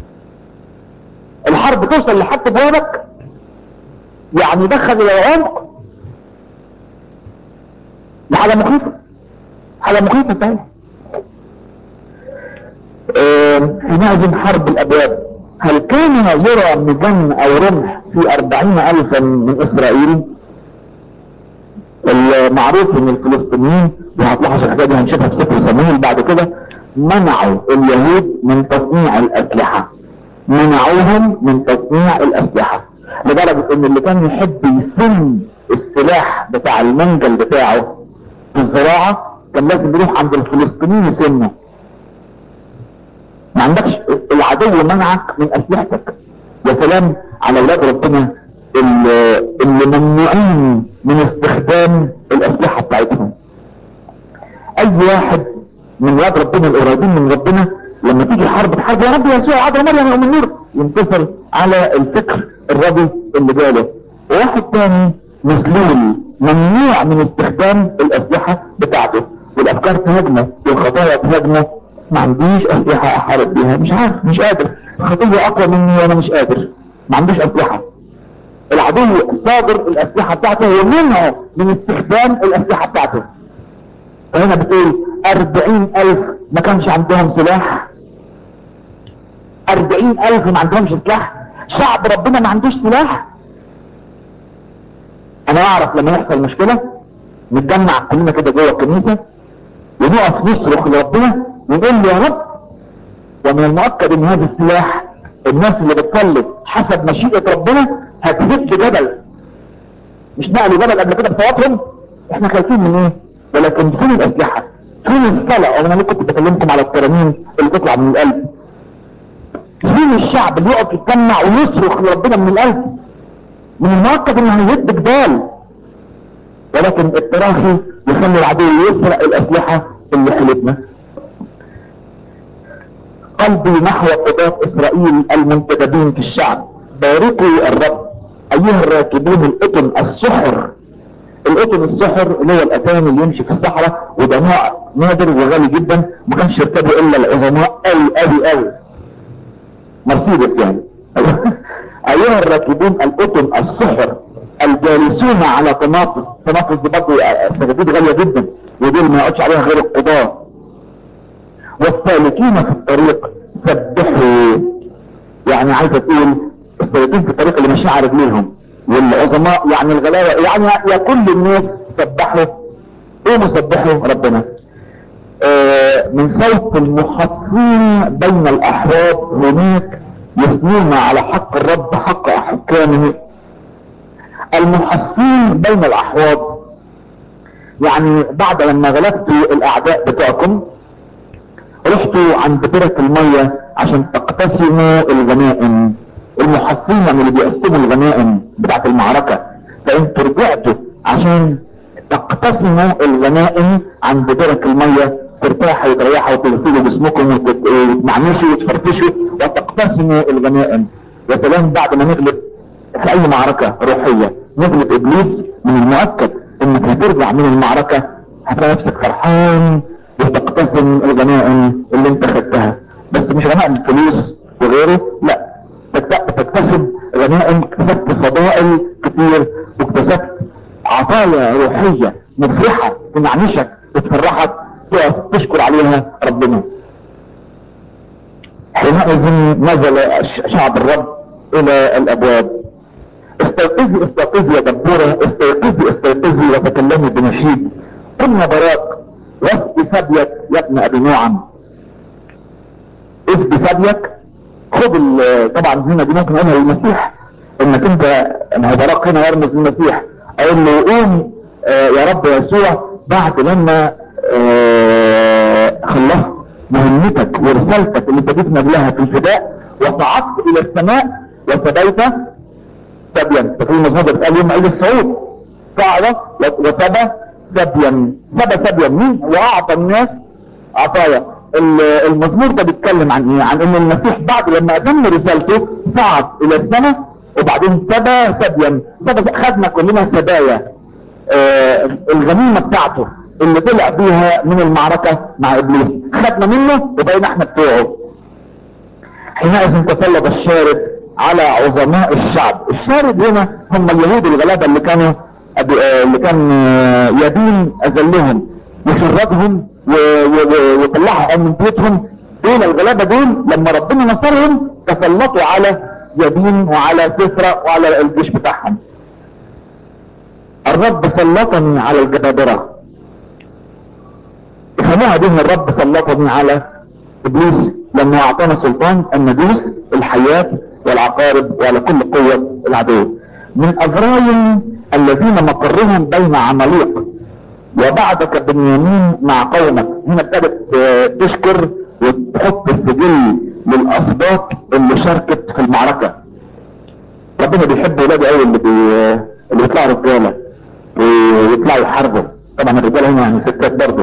A: الحرب توصل لحد ابوابك يعني دخل الى العمق. حاجة مخيفة، حاجة مخيفة صحيح. حينئذ حرب الابواب. هل كان يرى مجن او رمح في اربعين الفا من اسرائيل؟ المعروف ان الفلسطينيين، وهتلاحظ الحكايه دي هنشوفها في سفر صموئيل بعد كده، منعوا اليهود من تصنيع الاسلحه. منعوهم من تصنيع الاسلحه لدرجه ان اللي كان يحب يسن السلاح بتاع المنجل بتاعه في الزراعه كان لازم يروح عند الفلسطينيين يسنه. ما عندكش العدو منعك من اسلحتك. يا سلام على اولاد ربنا اللي, اللي ممنوعين من استخدام الاسلحه بتاعتهم. اي واحد من ولاد ربنا القريبين من ربنا لما تيجي حرب حرب يا رب يسوع عبر مريم يوم النور ينتصر على الفكر الرضي اللي جاله. وواحد تاني مسلول ممنوع من استخدام الاسلحه بتاعته، والافكار تهاجمه والخطايا تهاجمه. ما عنديش اسلحه احارب بيها، مش عارف، مش قادر، خطيه اقوى مني وانا مش قادر، ما عندوش اسلحه. العدو صادر الاسلحه بتاعته ومنعه من استخدام الاسلحه بتاعته. فهنا بتقول اربعين الف ما كانش عندهم سلاح. اربعين الف ما عندهمش سلاح. شعب ربنا ما عندوش سلاح. انا اعرف لما يحصل مشكلة نتجمع كلنا كده جوه الكنيسه ونقف نصرخ لربنا ونقول له يا رب. ومن المؤكد ان هذا السلاح الناس اللي بتصلي حسب مشيئه ربنا هتهد جبل. مش نقلوا جبل قبل كده بصوتهم؟ احنا خايفين من ايه؟ ولكن فين الاسلحه؟ فين الصلاه؟ وانا كنت بكلمكم على الترانيم اللي تطلع من القلب. فين الشعب اللي يقف يتجمع ويصرخ لربنا من القلب؟ من المؤكد انه هيهد جبال، ولكن التراخي يخلي العدو يسرق الاسلحه اللي حلتنا. قلبي نحو قضاة اسرائيل المنتدبين في الشعب، باركوا الرب ايها الراكبون القطن السحر. القطن السحر اللي هو الاتان اللي يمشي في الصحراء، وده نوع نادر وغالي جدا، ما كانش يركبه الا العظماء قوي قوي قوي، مرسيدس يعني. ايها الراكبون القطن السحر الجالسون على تنافس. تنافس دي برضه سجاديد غاليه جدا، ودول ما يقعدش عليها غير القضاه. والسالكين في الطريق سبحوا. يعني عايزه تقول السالكين في الطريق اللي ماشيين على رجليهم، والعظماء يعني الغلاوه، يعني يا كل الناس سبحوا. ايه مسبحوا ربنا؟ آه من صوت المحصين بين الاحراب هناك يثنون على حق الرب حق حكامه. المحصين بين الاحواض يعني بعد لما غلبتوا الاعداء بتوعكم رحتوا عند بئر المية عشان تقتسموا الغنائم. المحصين يعني اللي بيقسموا الغنائم بتاعت المعركة، فانتوا رجعتوا عشان تقتسموا الغنائم عند بئر المية، ترتاحوا وتريحوا وتغسلوا جسمكم وتمعنشوا وتفرفشوا وتقتسموا الغنائم. يا سلام بعد ما نغلب في اي معركة روحية، نغلب ابليس، من المؤكد انك هترجع من المعركة هتلاقي نفسك فرحان وتقتسم الغنائم اللي انت خدتها. بس مش غنائم فلوس وغيره، لا، تكتسب غنائم، اكتسبت فضائل كتير واكتسبت عطايا روحية مفرحة تنعنشك وتفرحك تقف تشكر عليها ربنا. حينئذ نزل شعب الرب الى الابواب. استيقظي استيقظي يا دبورة، استيقظي استيقظي وتكلمي بنشيد. قلنا براك واسقي سبيك يا ابن ابي نعم. اسقي سبيك. خد طبعا هنا دي ممكن اقولها للمسيح، انك انت ما هو براك هنا يرمز للمسيح. اقول له قوم آه يا رب يسوع بعد لما آه خلصت مهمتك ورسالتك اللي انت جيت نجلها في الفداء وصعدت الى السماء وسبيت سبيا. ففي المزمور ده بتقال يوم عيد الصعود صعد وسبى سبيا. سبى سبيا مين؟ واعطى الناس عطايا. المزمور ده بيتكلم عن ايه؟ عن ان المسيح بعد لما اتم رسالته صعد الى السماء وبعدين سبى سبيا. سبى خدنا كلنا سبايا آه الغنيمه بتاعته اللي طلع بيها من المعركه مع ابليس، خدنا منه وبقينا احنا بتوعه. حينئذ تسلط الشارد على عظماء الشعب. الشارد هنا هم اليهود الغلابه اللي كانوا اللي كان يدين اذلهم وشردهم وطلعهم من بيوتهم. دول الغلابه دول لما ربنا نصرهم تسلطوا على يدين وعلى سفرة وعلى الجيش بتاعهم. الرب سلطني على الجبابرة. افهموها دي ان الرب سلطني على ابليس لما اعطانا سلطان ان ندوس الحياة والعقارب وعلى كل قوة العدو. من اذرايم الذين مقرهم بين عماليق وبعدك بنيامين مع قومك. هنا ابتدت تشكر وتحط السجل للاسباط اللي شاركت في المعركة. ربنا بيحب ولاده قوي اللي بي... اللي بيطلعوا رجاله ويطلعوا يحاربوا. طبعا الرجاله هنا يعني ستات برضه.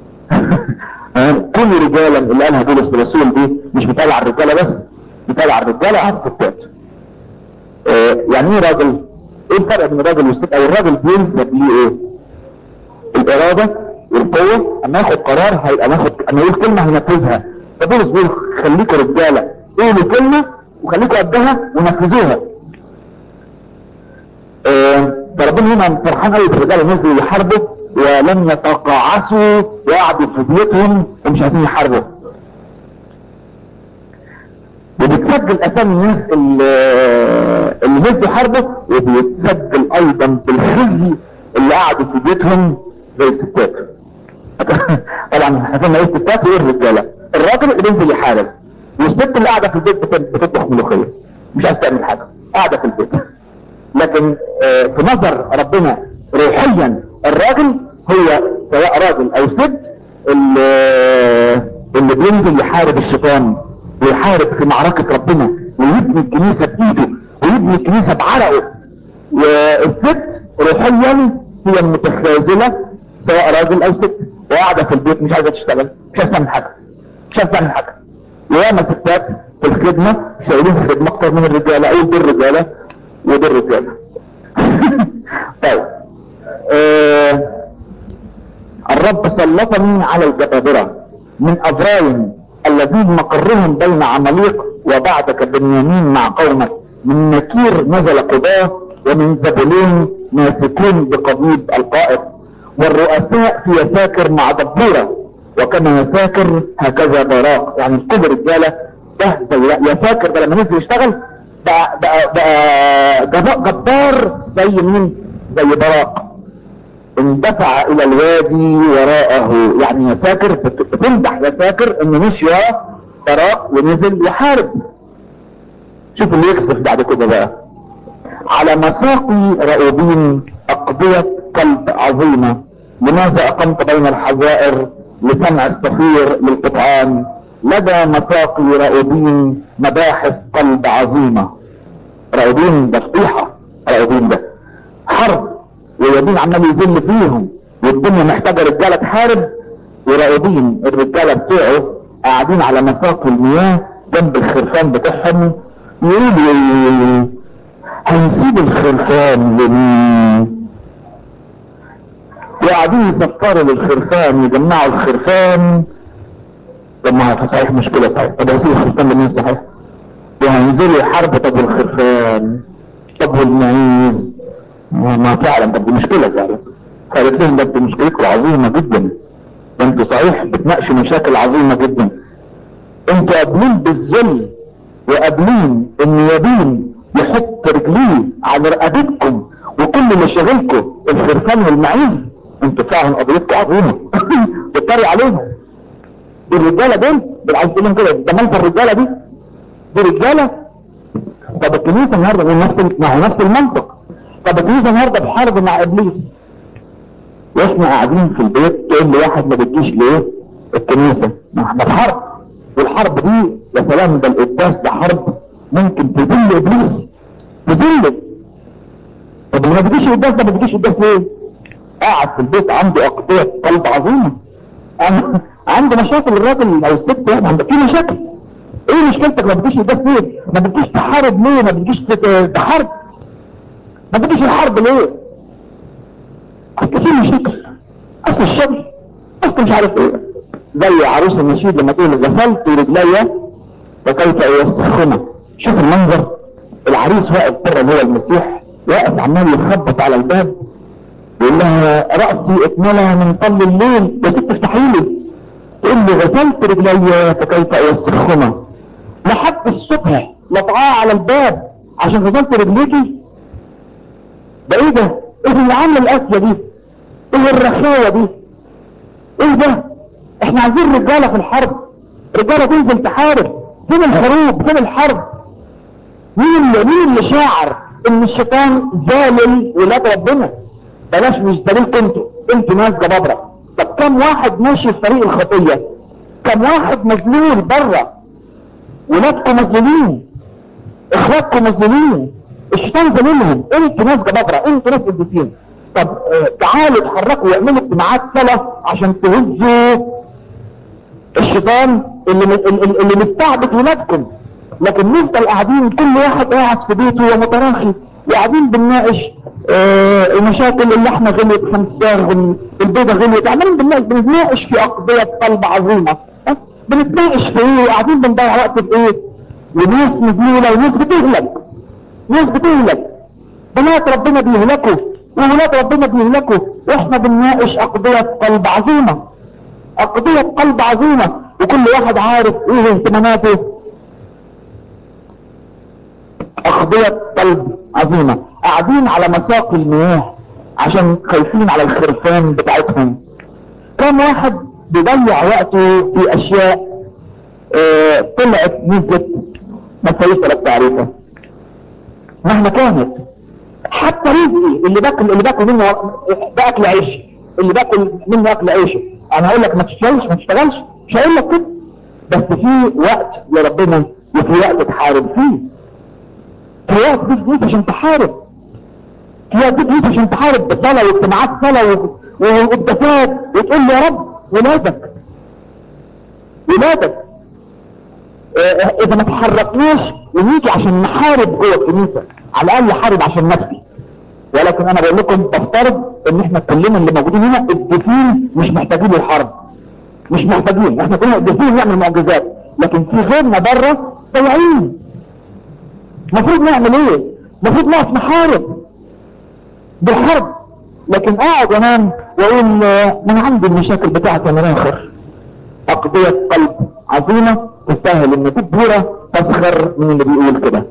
A: كل رجالا اللي قالها بولس الرسول دي مش بتطلع الرجاله بس، بتطلع الرجاله على الستات. آه يعني ايه راجل؟ ايه الفرق بين الراجل والست؟ او الراجل بينسب ليه ايه؟ الاراده والقوه. اما ياخد قرار هيبقى ناخد، اما يقول كلمه هينفذها. فبولس بيقول خليكوا رجاله، قولوا كلمه وخليكوا قدها ونفذوها. فربنا هنا فرحان قوي بالرجاله نزلوا يحاربوا ولم يتقاعسوا وقعدوا في بيوتهم ومش عايزين يحاربوا. وبتسجل اسامي الناس اللي, اللي نزلوا يحاربوا، وبيتسجل ايضا بالخزي اللي قعدوا في بيوتهم زي الستات. طبعا احنا قلنا ايه الستات وايه الرجاله؟ الراجل اللي بينزل يحارب، والست اللي قاعده في البيت بتطبخ ملوخيه، مش عايز تعمل حاجه، قاعده في البيت. لكن اه في نظر ربنا روحيا الراجل هو سواء راجل او ست اللي, اللي بينزل يحارب الشيطان ويحارب في معركه ربنا ويبني الكنيسه بايده ويبني الكنيسه بعرقه. والست روحيا هي المتخاذله سواء راجل او ست، وقاعده في البيت مش عايزه تشتغل، مش عايزه تعمل حاجه، مش عايزه تعمل حاجه. وياما ستات في الخدمه شايلين الخدمه اكتر من الرجاله، او دول رجاله ودول رجاله. طيب آه الرب سلطني على الجبابره من افرايم الذين مقرهم بين عماليق، وبعدك بنيامين مع قومك. من نكير نزل قضاه، ومن زبولون ماسكون بقضيب القائد. والرؤساء في يساكر مع دبوره، وكما يساكر هكذا براق. يعني كل رجاله ده زي يساكر ده لما نزل يشتغل بقى بقى بقى جبار زي مين؟ زي براق. اندفع الى الوادي وراءه، يعني يساكر بتمدح يساكر انه مشي ورا براق ونزل يحارب. شوف اللي يكسف بعد كده بقى. على مساقي رأوبين أقضية قلب عظيمة، لماذا أقمت بين الحظائر لسمع الصفير للقطعان؟ لدى مساقي رأوبين مباحث قلب عظيمة. رأوبين ده فضيحة، رأوبين ده حرب، ويابين عمال يذل فيهم، والدنيا محتاجة رجالة تحارب، ورأوبين الرجالة بتوعه قاعدين على مساقي المياه جنب الخرفان بتاعهم يقولوا هنسيب الخرفان لمين؟ وقاعدين يسفروا للخرفان، يجمعوا الخرفان. طب ما صحيح مشكلة صحيح، طب هسيب الخرفان لمين صحيح؟ وهينزلوا يحاربوا. طب والخرفان؟ طب والمعيز؟ ما فعلا طب دي مشكلة فعلا. قالت لهم ده انتوا مشكلتكم عظيمة جدا، ده انتوا صحيح بتناقشوا مشاكل عظيمة جدا. انتوا قابلين بالذل وقابلين ان يابين يحط رجليه على رقبتكم وكل مشاغلكم الخرفان والمعيز. انتوا فعلا قضيتكم عظيمه. بتطري عليهم الرجاله دول بالعكس لهم كده، ده منظر الرجاله دي دي رجاله. طب الكنيسه النهارده من نفس ما هو نفس المنطق. طب الكنيسه النهارده بحرب مع ابليس، واحنا قاعدين في البيت تقول لي واحد ما بتجيش ليه الكنيسه؟ ما احنا في حرب، والحرب دي يا سلام ده القداس ده حرب ممكن تذل ابليس، تذله. طب ما بتجيش القداس ده ما بتجيش القداس ليه؟ قاعد في البيت عنده اقضية قلب عظيمة، عنده مشاكل الراجل او الست، يعني عنده في مشاكل. ايه مشكلتك ما بتجيش القداس ليه؟ ما بتجيش تحارب ليه؟ ما بتجيش تحارب؟ ما بتجيش الحرب ليه؟ اصل في مشاكل، اصل الشغل، اصل مش عارف ايه. زي عروس النشيد لما تقول غسلت رجلي وكيف يستخدمها. شوف المنظر، العريس واقف بره اللي هو المسيح، واقف عمال يخبط على الباب يقول لها رأسي اتملى من طل الليل يا ست افتحي لي. تقول له غسلت رجلي فكيف يستخدمها. لحد الصبح لطعاه على الباب عشان غسلت رجليكي؟ ده ايه ده؟ ايه اللي عامله القاسيه دي؟ ايه الرخاوه دي؟ ايه ده؟ احنا عايزين رجاله في الحرب، رجاله تنزل تحارب. فين الحروب؟ فين الحرب؟ مين اللي مين اللي شاعر ان الشيطان ذالل ولاد ربنا؟ بلاش مش دليلكم انتوا، انتوا ناس جبابره. طب كم واحد ماشي في طريق الخطيه؟ كم واحد مذلول بره؟ ولادكم مذلولين، اخواتكم مذلولين، الشيطان ذللهم. انتوا ناس جبابره، انتوا ناس قديسين. طب اه تعالوا اتحركوا واعملوا اجتماعات صلاه عشان تهزوا الشيطان اللي اللي مستعبد ولادكم. لكن نفضل قاعدين كل واحد قاعد في بيته ومتراخي، وقاعدين بنناقش اه المشاكل، اللحمه غليت خمس ساغ، البيضه غليت، عمالين بنناقش في اقضيه قلب عظيمه. اه بنتناقش في ايه؟ وقاعدين بنضيع وقت في ايه؟ وناس مذلوله وناس بتهلك، ناس بتهلك، بنات ربنا بيهلكوا وولاد ربنا بيهلكوا، واحنا بنناقش اقضيه قلب عظيمه، اقضيه قلب عظيمه، وكل واحد عارف ايه اهتماماته. اقضية قلب عظيمة، قاعدين على مساق المياه عشان خايفين على الخرفان بتاعتهم. كم واحد بيضيع وقته في اشياء اه طلعت نزلت ما تسويش ثلاث تعريفه مهما كانت. حتى رزقي اللي باكل اللي باكل منه باكل عيش، اللي باكل منه اكل عيش، انا هقول لك ما تشتغلش ما تشتغلش، مش هقول لك كده، بس في وقت لربنا وفي وقت تحارب فيه. في وقت تجيب عشان تحارب، في وقت تجيب عشان تحارب بصلاه واجتماعات صلاه وقداسات، وتقول له يا رب ولادك ولادك اه اذا ما تحركناش ونيجي عشان نحارب جوه الكنيسه، على الاقل حارب عشان نفسي. ولكن انا بقول لكم بفترض ان احنا كلنا اللي موجودين هنا الدفين مش محتاجين الحرب، مش محتاجين، احنا كلنا الدفين نعمل معجزات، لكن في غيرنا بره ضايعين. المفروض نعمل ايه؟ المفروض نقف نحارب بالحرب. لكن اقعد انام واقول ما انا عندي المشاكل بتاعتي انا اخر. اقضية قلب عظيمة تستاهل ان تبهرة تسخر من اللي بيقول كده.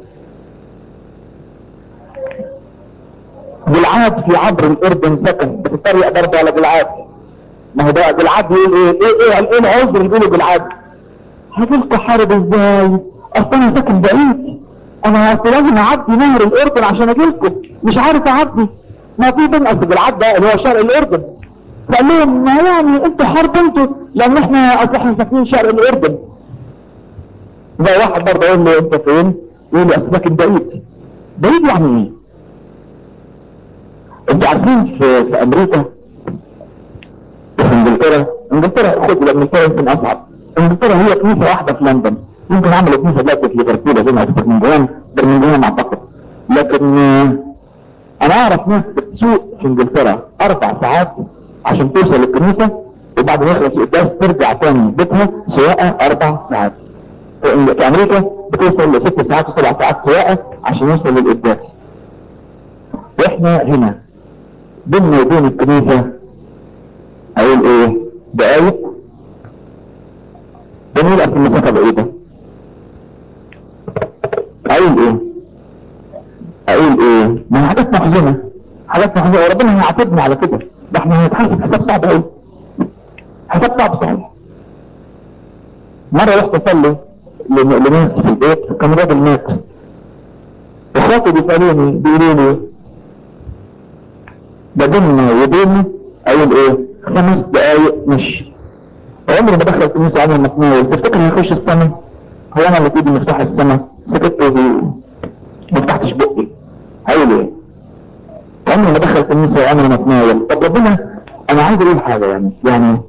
A: جلعاد في عبر الاردن سكن، بتتريق برضه على جلعاد. ما هو ده جلعاد بيقول ايه ايه ايه ايه العذر اللي بيقولوا جلعاد؟ هتلقى حارب ازاي؟ اصل انا ساكن بعيد، انا اصل لازم اعدي نهر الاردن عشان اجيلكم، مش عارف اعدي. ما في بين اصل جلعاد ده اللي هو شرق الاردن، فقال لهم ما يعني انتوا حرب انتوا، لان احنا اصل احنا ساكنين شرق الاردن. ده واحد برضه يقول له انت فين؟ يقول لي اصل ساكن بعيد. بعيد يعني ايه؟ انتوا عارفين في, في امريكا وفي انجلترا، انجلترا خد انجلترا يمكن اصعب. انجلترا هي كنيسه واحده في لندن، يمكن عملوا كنيسه دلوقتي في ليفربول هنا في برمنجهام، برمنجهام اعتقد. لكن انا اعرف ناس بتسوق في انجلترا اربع ساعات عشان توصل للكنيسه، وبعد ما يخلص القداس ترجع تاني بيتها سواقه اربع ساعات. في امريكا بتوصل لست ساعات وسبع ساعات سواقه عشان يوصل للقداس. واحنا هنا بيننا وبين الكنيسه اقول ايه؟ دقايق. بنقول اصل المسافه بعيده. اقول ايه؟ اقول ايه؟ ما حاجات محزنه، حاجات محزنه، وربنا هيعاتبنا على كده. ده احنا هنتحاسب حساب صعب قوي، حساب صعب صعب. مره رحت اصلي لناس في البيت، كان راجل مات، اخواتي بيسالوني بيقولوا لي ده بيننا وبينه اقول ايه؟ خمس دقايق مشي. عمري ما دخل الكنيسه، عمري ما اتناول. تفتكر هيخش السما؟ هو انا اللي تيجي مفتاح السما؟ سكت ما فتحتش بقي، هقول ايه؟ عمري ما دخل الكنيسه وعمري ما اتناول. طب ربنا، انا عايز اقول حاجه يعني يعني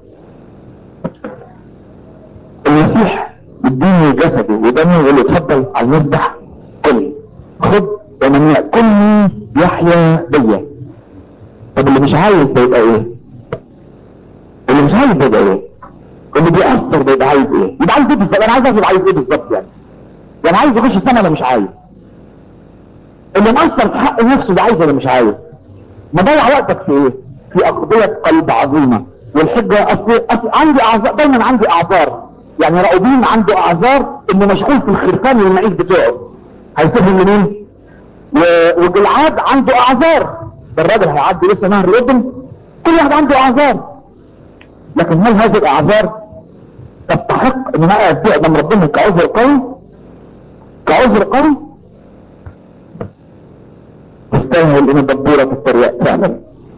A: المسيح اديني جسده ودمه ويقول له اتفضل على المذبح كل خد ومن ياكلني يحيا بيا. طب اللي مش عايز ده يبقى ايه؟ اللي مش عايز ده يبقى ايه؟ اللي بيأثر ده يبقى عايز ايه؟ يبقى عايز ايه بالظبط؟ انا عايز اعرف عايز ايه بالظبط يعني. يعني عايز يخش السما ولا مش عايز؟ اللي مأثر في حق نفسه ده عايز ولا مش عايز؟ مضيع وقتك في ايه؟ في اقضية قلب عظيمة. والحجة اصل, أصل عندي اعذار، دايما عندي اعذار. يعني راؤوبين عنده اعذار انه مشغول في الخرفان والمعيش بتوعه، هيسيبهم منين؟ وجلعاد عنده اعذار، ده الراجل هيعدي لسه نهر الاردن، كل واحد عنده اعذار. لكن هل هذه الاعذار تستحق ان انا اقف قدام ربنا كعذر قوي؟ كعذر قوي؟ تستاهل ان الدبورة تتريق فعلا.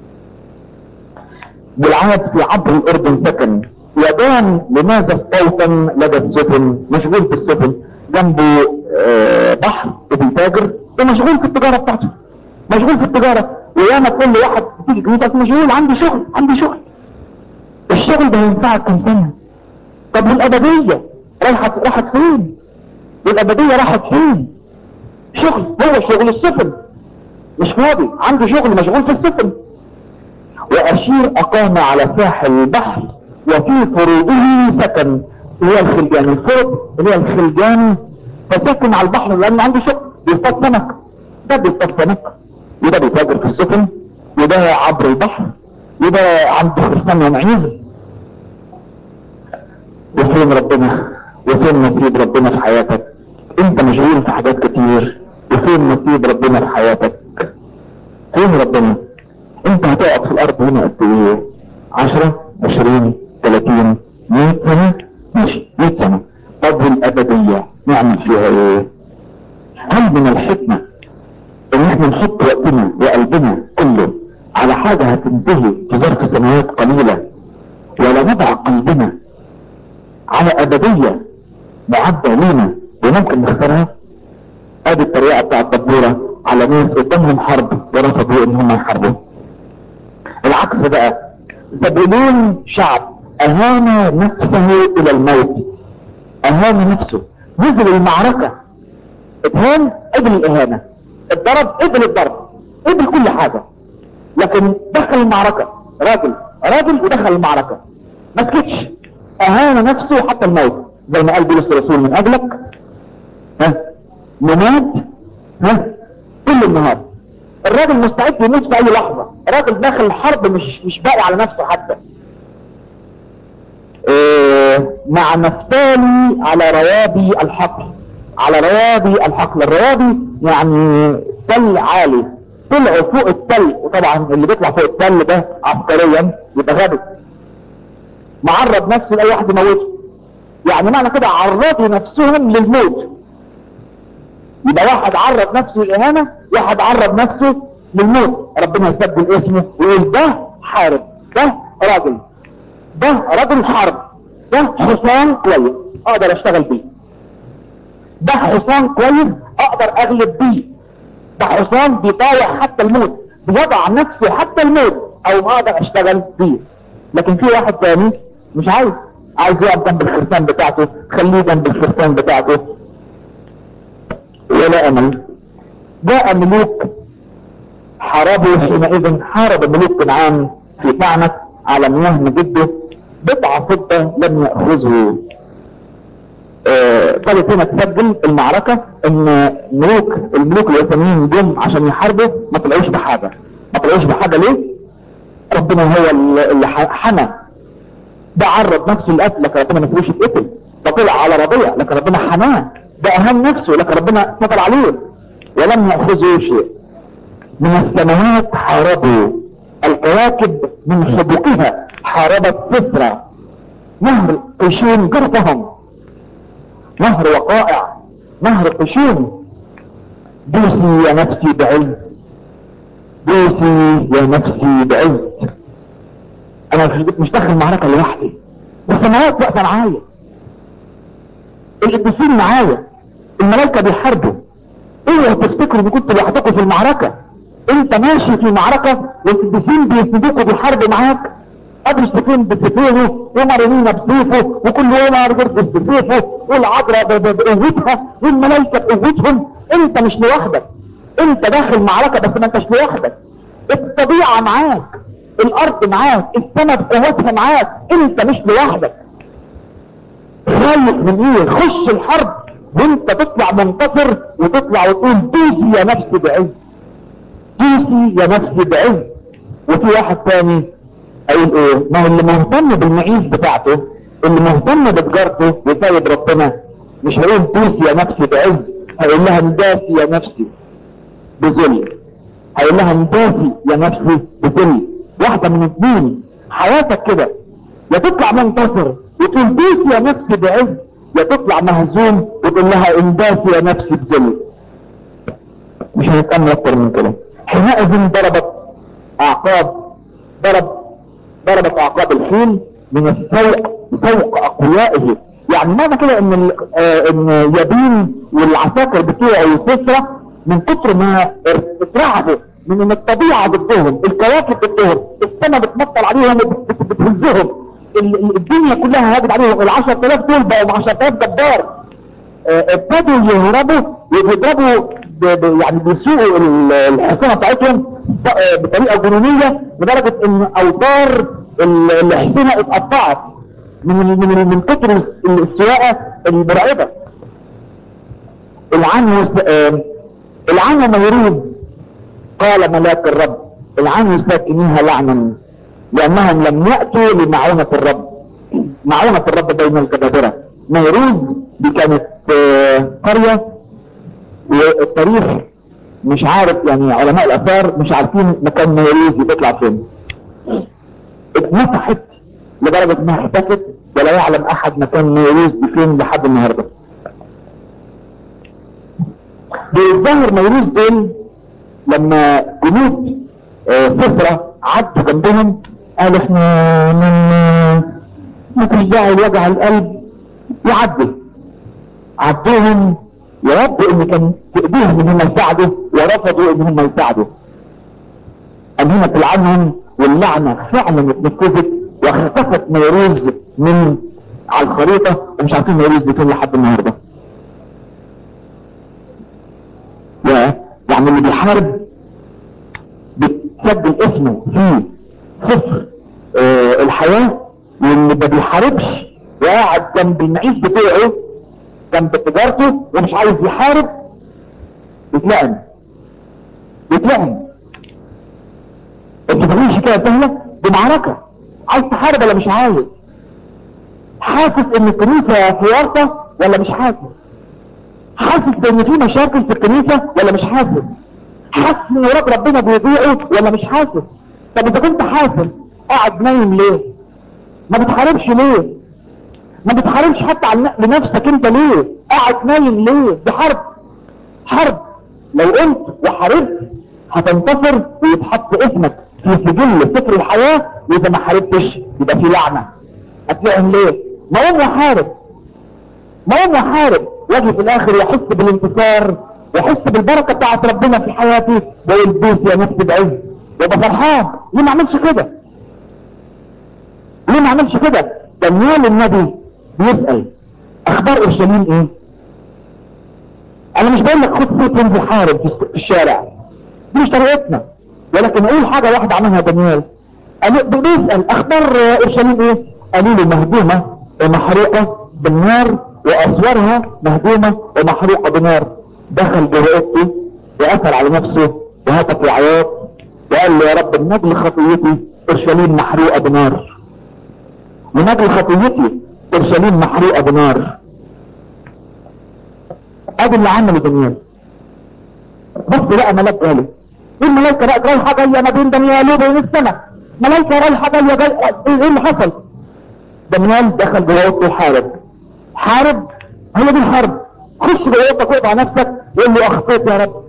A: جلعاد في عبر الاردن سكن، يدان لماذا استوطن لدى السفن، مشغول في السفن، جنبه آه بحر وبيتاجر ومشغول في التجارة بتاعته، مشغول في التجارة. وياما كل واحد تيجي كنيسة مشغول، عندي شغل عندي شغل. الشغل ده هينفعك كم سنة؟ طب والابدية راحت راحت فين؟ والابدية راحت فين؟ شغل، هو شغل السفن، مش فاضي، عنده شغل مشغول في السفن. واشير اقام على ساحل البحر وفي فروضه سكن، اللي هي الخلجان، الفرد اللي هي الخلجان، فسكن على البحر لانه عنده شغل، بيصطاد سمك. ده بيصطاد سمك، وده بيتاجر في السفن، وده عبر البحر، وده عنده خرفان ومعيز. وفين ربنا؟ وفين نصيب ربنا في حياتك؟ انت مشغول في حاجات كتير، وفين نصيب ربنا في حياتك؟ فين ربنا؟ انت هتقعد في الارض هنا قد ايه؟ عشرة عشرين تلاتين مية سنة؟ ماشي مية سنة. طب الابدية نعمل فيها ايه؟ هل من الحكمة ان احنا نحط وقتنا وقلبنا كله على حاجة هتنتهي في ظرف سنوات قليلة، ولا نضع قلبنا على ابدية معدة لينا وممكن نخسرها؟ ادي الطريقة بتاعت دبورة على ناس قدامهم حرب ورفضوا ان هم يحاربوا. العكس بقى، زبولون شعب اهان نفسه الى الموت، اهان نفسه، نزل المعركة اتهان، قبل الاهانة، اتضرب قبل الضرب، قبل كل حاجة، لكن دخل المعركة، راجل راجل ودخل المعركة ما سكتش، اهان نفسه حتى الموت، زي ما قال بولس الرسول من اجلك ها نمات ها كل النهار. الراجل مستعد يموت في اي لحظة، الراجل داخل الحرب مش مش باقي على نفسه حتى. إيه مع نفتالي على روابي الحقل، على روابي الحقل، الروابي يعني تل عالي، طلعوا فوق التل، وطبعا اللي بيطلع فوق التل ده عسكريا يبقى غبي، معرض نفسه لاي واحد يموته، يعني معنى كده عرضوا نفسهم للموت. يبقى واحد عرض نفسه للاهانه، واحد عرض نفسه للموت، ربنا يسجل اسمه ويقول ده حارب، ده راجل، ده راجل حرب، ده حصان كويس اقدر اشتغل بيه، ده حصان كويس اقدر اغلب بيه، ده حصان بيطاوع حتى الموت، بيضع نفسه حتى الموت او ما اقدر اشتغل بيه. لكن في واحد تاني مش عايز، عايز يقف جنب الخرفان بتاعته، خليه جنب الخرفان بتاعته ولا امل. جاء ملوك حاربوا حينئذ، حارب ملوك كنعان في طعنة على مياه مجده، بضع فضة لم يأخذه. قالت هنا تسجل المعركة ان ملوك الملوك الوثنيين جم عشان يحاربوا ما طلعوش بحاجة. ما طلعوش بحاجة ليه؟ ربنا هو اللي حمى. ده عرض نفسه للقتل لكن ربنا ما سيبوش يتقتل، ده طلع على رضيع لكن ربنا حماه، ده اهان نفسه لكن ربنا ستر عليه ولم يأخذه شيء. من السماوات حاربوا، الكواكب من حبوقها حاربت سفرة، نهر قشون جرفهم، نهر وقائع، نهر قشون. دوسي يا نفسي بعز، دوسي يا نفسي بعز. انا مش داخل معركة لوحدي، السماوات واقفة معايا، القديسين معايا، الملائكة بيحاربوا. اوعوا تفتكروا ان كنتوا لوحدكم في المعركة، انت ماشي في معركة والقديسين بيسندوك وبيحاربوا معاك. ابو سفين بسفينه ومريمين بسيفه وكل يوم ارجل بسيفه والعذراء بقوتها والملائكة بقوتهم. انت مش لوحدك، انت داخل معركة بس ما انتش لوحدك، الطبيعة معاك، الارض معاك، السماء بقوتها معاك، انت مش لوحدك. خايف من ايه؟ خش الحرب وانت تطلع منتصر وتطلع وتقول دوسي يا نفسي بعز، دوسي يا نفسي بعز. وفي واحد تاني قايل ايه؟ ما هو اللي مهتم بالمعيش بتاعته، اللي مهتم بتجارته وسايب ربنا، مش هيقول دوسي يا نفسي بعز، هيقول لها انداسي يا نفسي بذل، هيقول لها انداسي يا نفسي بذل. واحدة من اتنين، حياتك كده، يا تطلع منتصر وتقول دوسي يا نفسي بعز، يا تطلع مهزوم وتقول لها انداسي يا نفسي بذل. مش هنتأمل اكتر من كده. حينئذ ضربت اعقاب، ضرب ضربت اعقاب الفيل من السوق، سوق اقويائه. يعني معنى كده ان آه ان يابين والعساكر بتوعه وسفرة من كتر ما اترعبوا من ان الطبيعة ضدهم، الكواكب ضدهم، السماء بتمطر عليهم بتهزهم، الدنيا كلها هاجت عليهم، العشر تلاف دول بقوا عشر تلاف جبار. ابتدوا يهربوا ويضربوا يعني بيسوقوا الحصانة بتاعتهم بطريقة جنونية لدرجة ان اوتار الحصانة اتقطعت من من من كتر السواقة المرعبة. العنو العنو ميروز، قال ملاك الرب العنو ساكنيها لعنا لانهم لم يأتوا لمعونة الرب. معونة الرب بين الجبابرة. ميروز دي كانت قرية، والتاريخ مش عارف يعني علماء الاثار مش عارفين مكان نيروز بيطلع فين. اتمسحت لدرجة انها اختفت ولا يعلم احد مكان نيروز فين لحد النهاردة. بالظاهر نيروز دول لما جنود سفرة عدوا جنبهم قالوا احنا من مفيش داعي لوجع القلب يعدوا. عدوهم وردوا ان كان في ايديهم ان هم يساعدوا ورفضوا ان هم يساعدوا. امينة العنهم واللعنة فعلا اتنفذت واختفت نيروز من على الخريطة ومش عارفين نيروز دي فين لحد النهاردة. يعني اللي بيحارب بتسجل اسمه في صفر اه الحياة، واللي ما بيحاربش وقاعد جنب المعيش بتاعه جنب تجارته ومش عايز يحارب بيتلعن بيتلعن. انت فاهمين حكايه سهله؟ دي معركه. عايز تحارب ولا مش عايز؟ حاسس ان الكنيسه في ورطه ولا مش حاسس؟ حاسس بان في مشاكل في الكنيسه ولا مش حاسس؟ حاسس ان ولاد ربنا بيضيعوا ولا مش حاسس؟ طب اذا كنت حاسس قاعد نايم ليه؟ ما بتحاربش ليه؟ ما بتحاربش حتى على لنفسك انت ليه؟ قاعد نايم ليه؟ دي حرب. حرب لو قمت وحاربت هتنتصر ويتحط اسمك في سجل سفر الحياة، واذا ما حاربتش يبقى في لعنة. هتلاقيهم ليه؟ ما قوم وحارب، ما قوم وحارب واجي في الاخر يحس بالانتصار ويحس بالبركة بتاعت ربنا في حياتي ويلبس يا نفسي بعز ويبقى فرحان. ليه ما عملش كده؟ ليه ما عملش كده؟ دانيال النبي بيسأل اخبار اورشليم ايه؟ انا مش بقول لك خد سيف وانزل حارب في الشارع، دي مش طريقتنا، ولكن اقول حاجه واحده عملها دانيال. قال بيسال اخبار اورشليم ايه؟ قالوا له مهدومه ومحروقه بالنار واسوارها مهدومه ومحروقه بنار. دخل جوه اوضته وقفل على نفسه وهتف وعياط وقال له يا رب من اجل خطيتي اورشليم محروقه بنار، من اجل خطيتي اورشليم محروقه بنار. ادي اللي عمله دانيال. بص بقى ملاك قاله ايه؟ الملايكه بقى رايحه جايه ما بين دانيال وبين السماء، ملايكه رايحه جايه جايه ايه اللي حصل؟ دانيال دخل جوه اوضته وحارب. حارب، هي دي الحرب. خش جوه اوضتك واقف على نفسك وقول له اخطيت يا رب.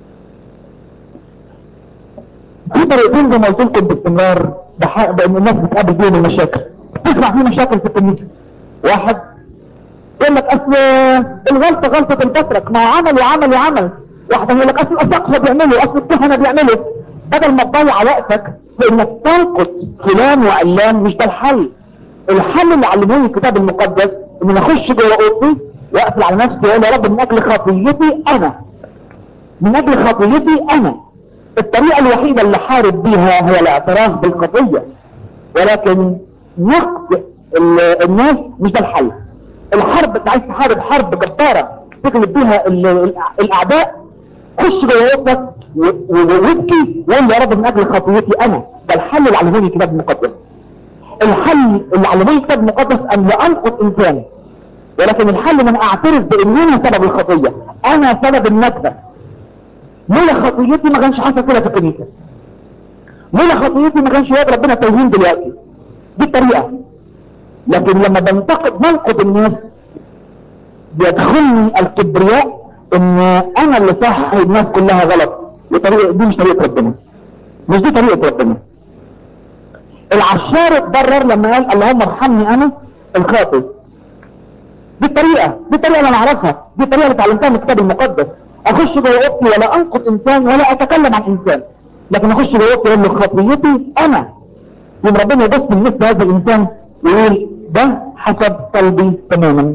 A: في طريقتين زي ما قلت لكم باستمرار بان الناس بتقابل بيهم المشاكل. تسمع في مشاكل في الكنيسه، واحد يقول لك اصل الغلطه غلطه البطرك، ما عمل وعمل وعمل. واحد يقول لك اصل الاساقفه بيعملوا، اصل الكهنه بيعملوا. بدل ما تضيع وقتك في انك تنقد فلان وعلان، مش ده الحل. الحل اللي علموني الكتاب المقدس ان انا اخش جوه اوضتي واقفل على نفسي واقول يا رب من اجل خطيتي انا، من اجل خطيتي انا. الطريقه الوحيده اللي حارب بيها هي الاعتراف بالخطيه، ولكن نقد الناس مش ده الحل. الحرب انت عايز تحارب حرب جبارة تغلب بيها الاعداء، خش جوه اوضتك وابكي وقول يا رب من اجل خطيتي انا. ده الحل اللي علموني الكتاب المقدس. الحل اللي علموني الكتاب المقدس ان لا انقض انسان، ولكن الحل ان انا اعترف باني انا سبب الخطيه، انا سبب النكبه. لولا خطيتي ما كانش حصل كده في الكنيسه، لولا خطيتي ما كانش يقدر ربنا توهين دلوقتي. دي الطريقه. لكن لما بنتقد ننقد الناس بيدخلني الكبرياء ان انا اللي صح والناس كلها غلط. وطريقة دي مش طريقة ربنا، مش دي طريقة ربنا. العشار اتضرر لما قال اللهم ارحمني انا الخاطئ. دي الطريقة، دي الطريقة اللي انا اعرفها، دي الطريقة اللي اتعلمتها من الكتاب المقدس. اخش جوه اوضتي ولا انقد انسان ولا اتكلم عن انسان، لكن اخش جوه اوضتي اقول له خطيتي انا. يوم ربنا يبص من مثل هذا الانسان ويقول ده حسب قلبي تماما.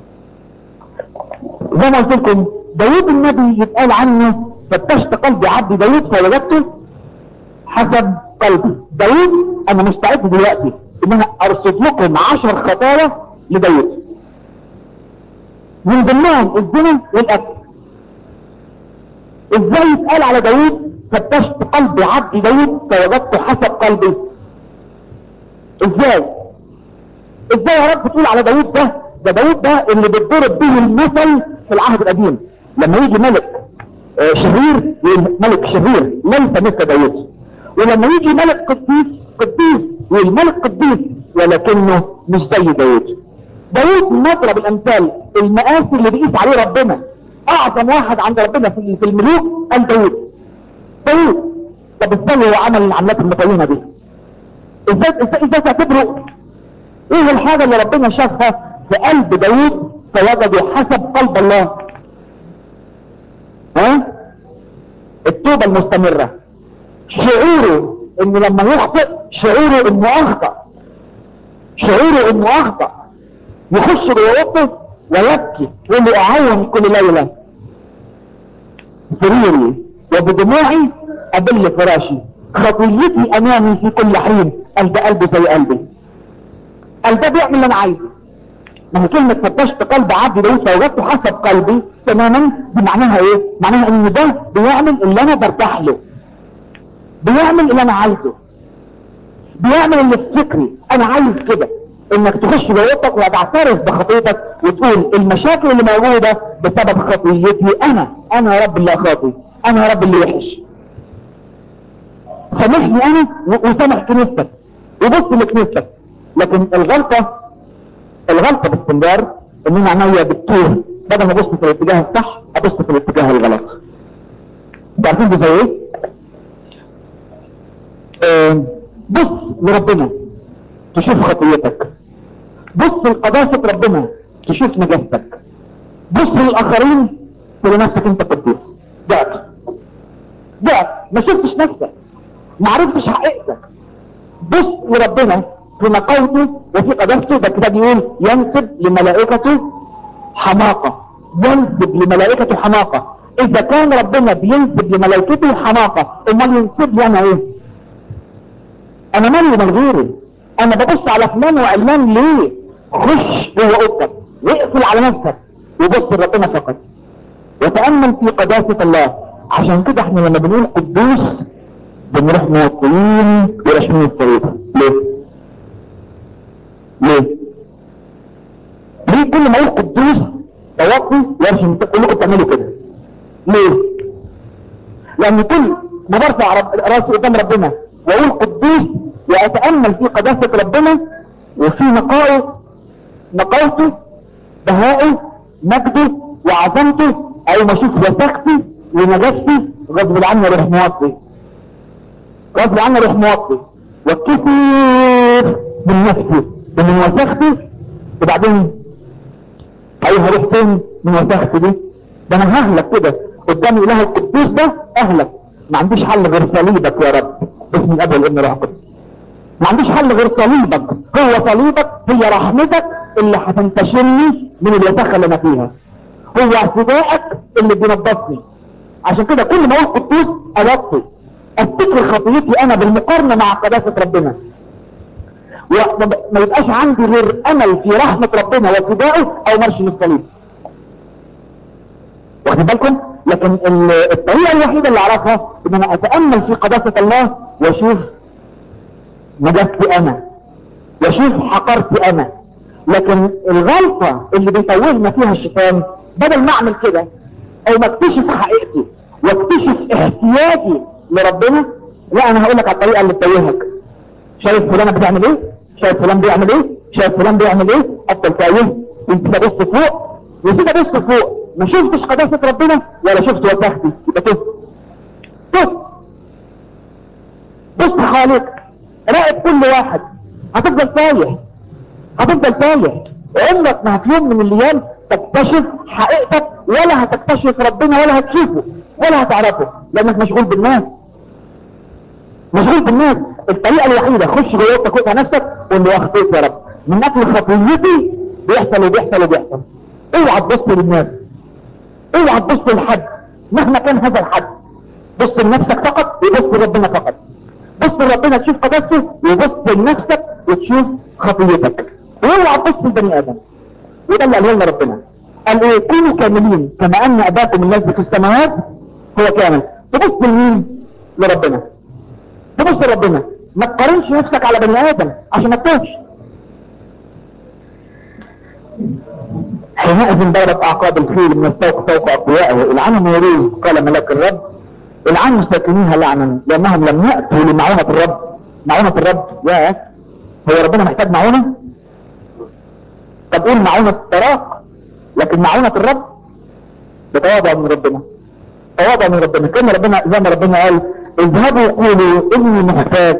A: زي ما قلت لكم داوود النبي يتقال عنه فتشت قلبي عبدي داوود فوجدته حسب قلبي. داوود انا مستعد دلوقتي ان انا ارصد لكم عشر خطايا لداوود، من ضمنهم الزنا والاكل. ازاي يتقال على داوود فتشت قلبي عبدي داوود فوجدته حسب قلبي؟ ازاي ازاي يا رب تقول على داوود ده؟ ده داوود ده اللي بتضرب به المثل في العهد القديم. لما يجي ملك آه شرير والملك شرير ليس مثل داود، ولما يجي ملك قديس قديس والملك قديس ولكنه مش زي داود. داود مضرب الامثال المقاس اللي بيقيس عليه ربنا، اعظم واحد عند ربنا في في الملوك قال داود. داود طب ازاي هو عمل العملات المطينه دي؟ ازاي ازاي ازاي تعتبره؟ ايه الحاجه اللي ربنا شافها في قلب داود فوجده حسب قلب الله؟ ها؟ التوبه المستمره، شعوره انه لما يخطئ، شعوره انه اخطأ، شعوره انه اخطأ، يخش جوه اوضته ويبكي يقول له اعون كل ليله سريري وبدموعي ابل فراشي، خطيتي امامي في كل حين، قلب قلبي زي قلبي. قال ده بيعمل اللي انا عايزه. ما هي كلمه فتشت قلب عبدي داود فوجدته حسب قلبي تماما، دي معناها ايه؟ معناها ان ده بيعمل اللي انا برتاح له، بيعمل اللي انا عايزه، بيعمل اللي في فكري. انا عايز كده انك تخش جوتك وتعترف بخطيتك وتقول المشاكل اللي موجوده بسبب خطيتي انا، انا يا رب اللي خاطي، انا يا رب اللي وحش، سامحني انا وسامح كنيستك وبص لكنيستك. لكن الغلطه الغلطه باستمرار ان انا عينيا بتتوه، بدل ما ابص في الاتجاه الصح ابص في الاتجاه الغلط. انتوا عارفين دي زي ايه؟ آه بص لربنا تشوف خطيتك، بص لقداسة ربنا تشوف نجاستك، بص للآخرين تقول نفسك انت قديس. ضعت ضعت ما شفتش نفسك، ما عرفتش حقيقتك. بص لربنا في نقاوته وفي قداسته. ده كده بيقول ينسب لملائكته حماقة، ينسب لملائكته حماقة. إذا كان ربنا بينسب لملائكته حماقة، امال ينسب لي أنا إيه؟ أنا مالي من غيري؟ أنا ببص على فلان وعلان ليه؟ خش جوه اوضتك واقفل على نفسك وبص لربنا فقط وتأمل في قداسة الله. عشان كده احنا لما بنقول قدوس بنروح موطيين وراشمين الصليب. ليه؟ ليه؟ ليه كل ما يقول قدوس توطي وارشم كلكم بتعملوا كده؟ ليه؟ لأن كل ما برفع رب... راسي قدام ربنا واقول قدوس واتأمل في قداسة ربنا وفي نقائه نقاوته بهائه مجده وعظمته، اول ما اشوف وثقتي ونجاستي غصب عني اروح موطي، غصب عني اروح موطي والكثير من نفسي ومن وثقتي. وبعدين ايوه هروح فين من وثقتي دي؟ ده انا ههلك كده قدام اله القدوس ده، اهلك. ما عنديش حل غير صليبك يا رب باسم الاب والابن والروح القدس. ما عنديش حل غير صليبك، هو صليبك هي رحمتك اللي هتنتشلني من الوساخه اللي انا فيها، هو اعتدائك اللي بينضفني. عشان كده كل ما اقول قدوس اوطي افتكر خطيتي انا بالمقارنه مع قداسه ربنا، وما يبقاش عندي غير امل في رحمه ربنا وفدائه او مرش للصليب. واخدين بالكم؟ لكن الطريقه الوحيده اللي اعرفها ان انا اتامل في قداسه الله واشوف نجاستي انا واشوف حقرتي انا. لكن الغلطة اللي بيتوهنا فيها الشيطان بدل ما اعمل كده او ما اكتشف حقيقتي واكتشف احتياجي لربنا، لا انا هقول لك على الطريقة اللي تتوهك. شايف فلان بتعمل ايه؟ شايف فلان بيعمل ايه؟ شايف فلان بيعمل ايه؟ افضل تايه وانت ببص فوق وكده بص فوق ما شفتش قداسة ربنا ولا شفت وساختي، يبقى تهت تهت. بص حواليك راقب كل واحد، هتفضل تايه هتفضل تايه. عمرك ما في يوم من الايام تكتشف حقيقتك ولا هتكتشف ربنا ولا هتشوفه ولا هتعرفه، لانك مشغول بالناس مشغول بالناس. الطريقه الوحيده خش جوه اوضتك نفسك وقول له اخطيت يا رب من اجل خطيتي بيحصل وبيحصل وبيحصل. اوعى تبص للناس، اوعى تبص لحد مهما كان هذا الحد، بص لنفسك فقط وبص لربنا فقط. بص لربنا تشوف قداسته وبص لنفسك وتشوف خطيتك، واوعى تبص لبني ادم. وده اللي قاله لنا ربنا، قال ايه؟ كونوا كاملين كما ان اباكم الذي في السماوات هو كامل. تبص لمين؟ لربنا، تبص لربنا، ما تقارنش نفسك على بني ادم عشان ما تتوهش. حينئذ ضربت اعقاب الفيل من السوق سوق اقويائه، العنهم يريز قال ملاك الرب، العنوا ساكنيها لعنا لانهم لم ياتوا لمعونه الرب. معونه الرب يا هو ربنا محتاج معونه؟ طب قول معونه الطراق، لكن معونه الرب بتواضع من ربنا، تواضع من ربنا. كما ربنا زي ما ربنا قال اذهبوا قولوا اني محتاج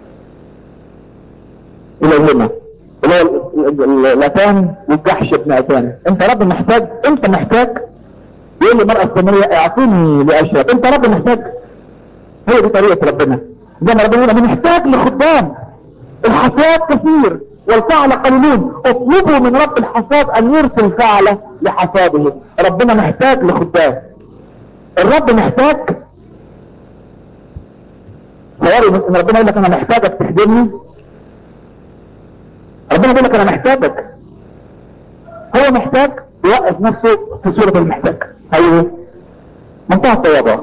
A: اليهما، اللي هو لاتان والجحش ابن اتان. انت رب محتاج، انت محتاج. يقول لي المرأة السامرية اعطيني لاشرب، انت رب محتاج. هي دي طريقة ربنا. زي ما ربنا يقول انا محتاج لخدام، الحصاد كثير والفعل قليلون، اطلبوا من رب الحصاد ان يرسل فعله لحصاده. ربنا محتاج لخدام، الرب محتاج. صوري ان ربنا يقول لك انا محتاجك تخدمني، ربنا يقول لك انا محتاجك. هو محتاج يوقف نفسه في صورة المحتاج. هي منتهى التواضع.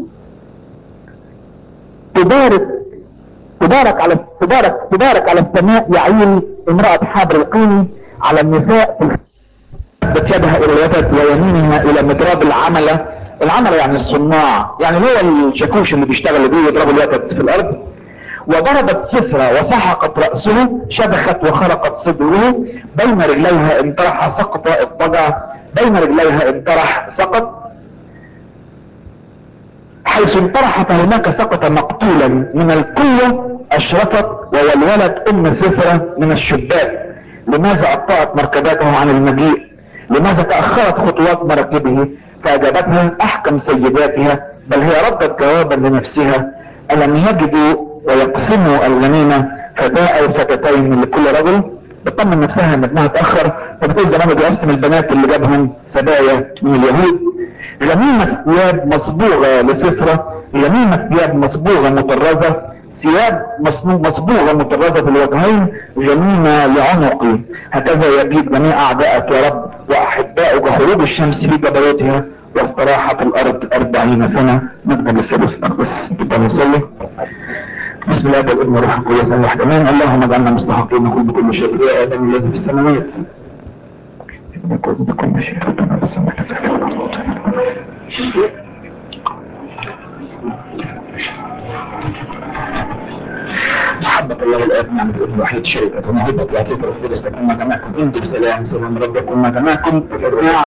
A: تبارك تبارك على تبارك تبارك على السماء يعيل امرأة حابر القيني على النساء في الخ... يدها الى الوتد ويمينها الى مضراب العملة. العملة يعني الصناع، يعني هو الشاكوش اللي بيشتغل بيه يضرب الوتد في الارض. وضربت سسرة وسحقت رأسه، شبخت وخرقت صدره، بين رجليها انطرح سقط اضطجع، بين رجليها انطرح سقط. حيث انطرح فهناك سقط مقتولا، من القوة اشرفت وولولت ام سسرة من الشباك. لماذا ابطأت مركباته عن المجيء؟ لماذا تأخرت خطوات مراكبه؟ فاجابتها احكم سيداتها، بل هي ردت جوابا لنفسها، الم يجدوا ويقسموا الغنيمة فتاة او فتاتين لكل رجل؟ بتطمن نفسها ان ابنها اتأخر، فبتقول زمان بيقسم البنات اللي جابهم سبايا من اليهود. غنيمة ثياب مصبوغة لسسرة، غنيمة ثياب مصبوغة مطرزة، ثياب مصبوغة مطرزة في الوجهين، غنيمة لعنقي. هكذا يبيد جميع اعدائك يا رب، واحبائك خروج الشمس في جبروتها، واستراحت الارض اربعين سنة. نقدر للثالوث الاقدس. نقدر نصلي. بسم الله والابن والروح القدس واحد امين. اللهم اجعلنا مستحقين نقول بكل شيء يا ادم الذي في السماوات. نقول بكل شيء ربنا في السماء كذلك في الارض. محبة الله الآب نعمة الابن الوحيد شركة ومحبة العطية القدس تكون مع جميعكم. انتم بسلام، سلام رب يكون مع جميعكم.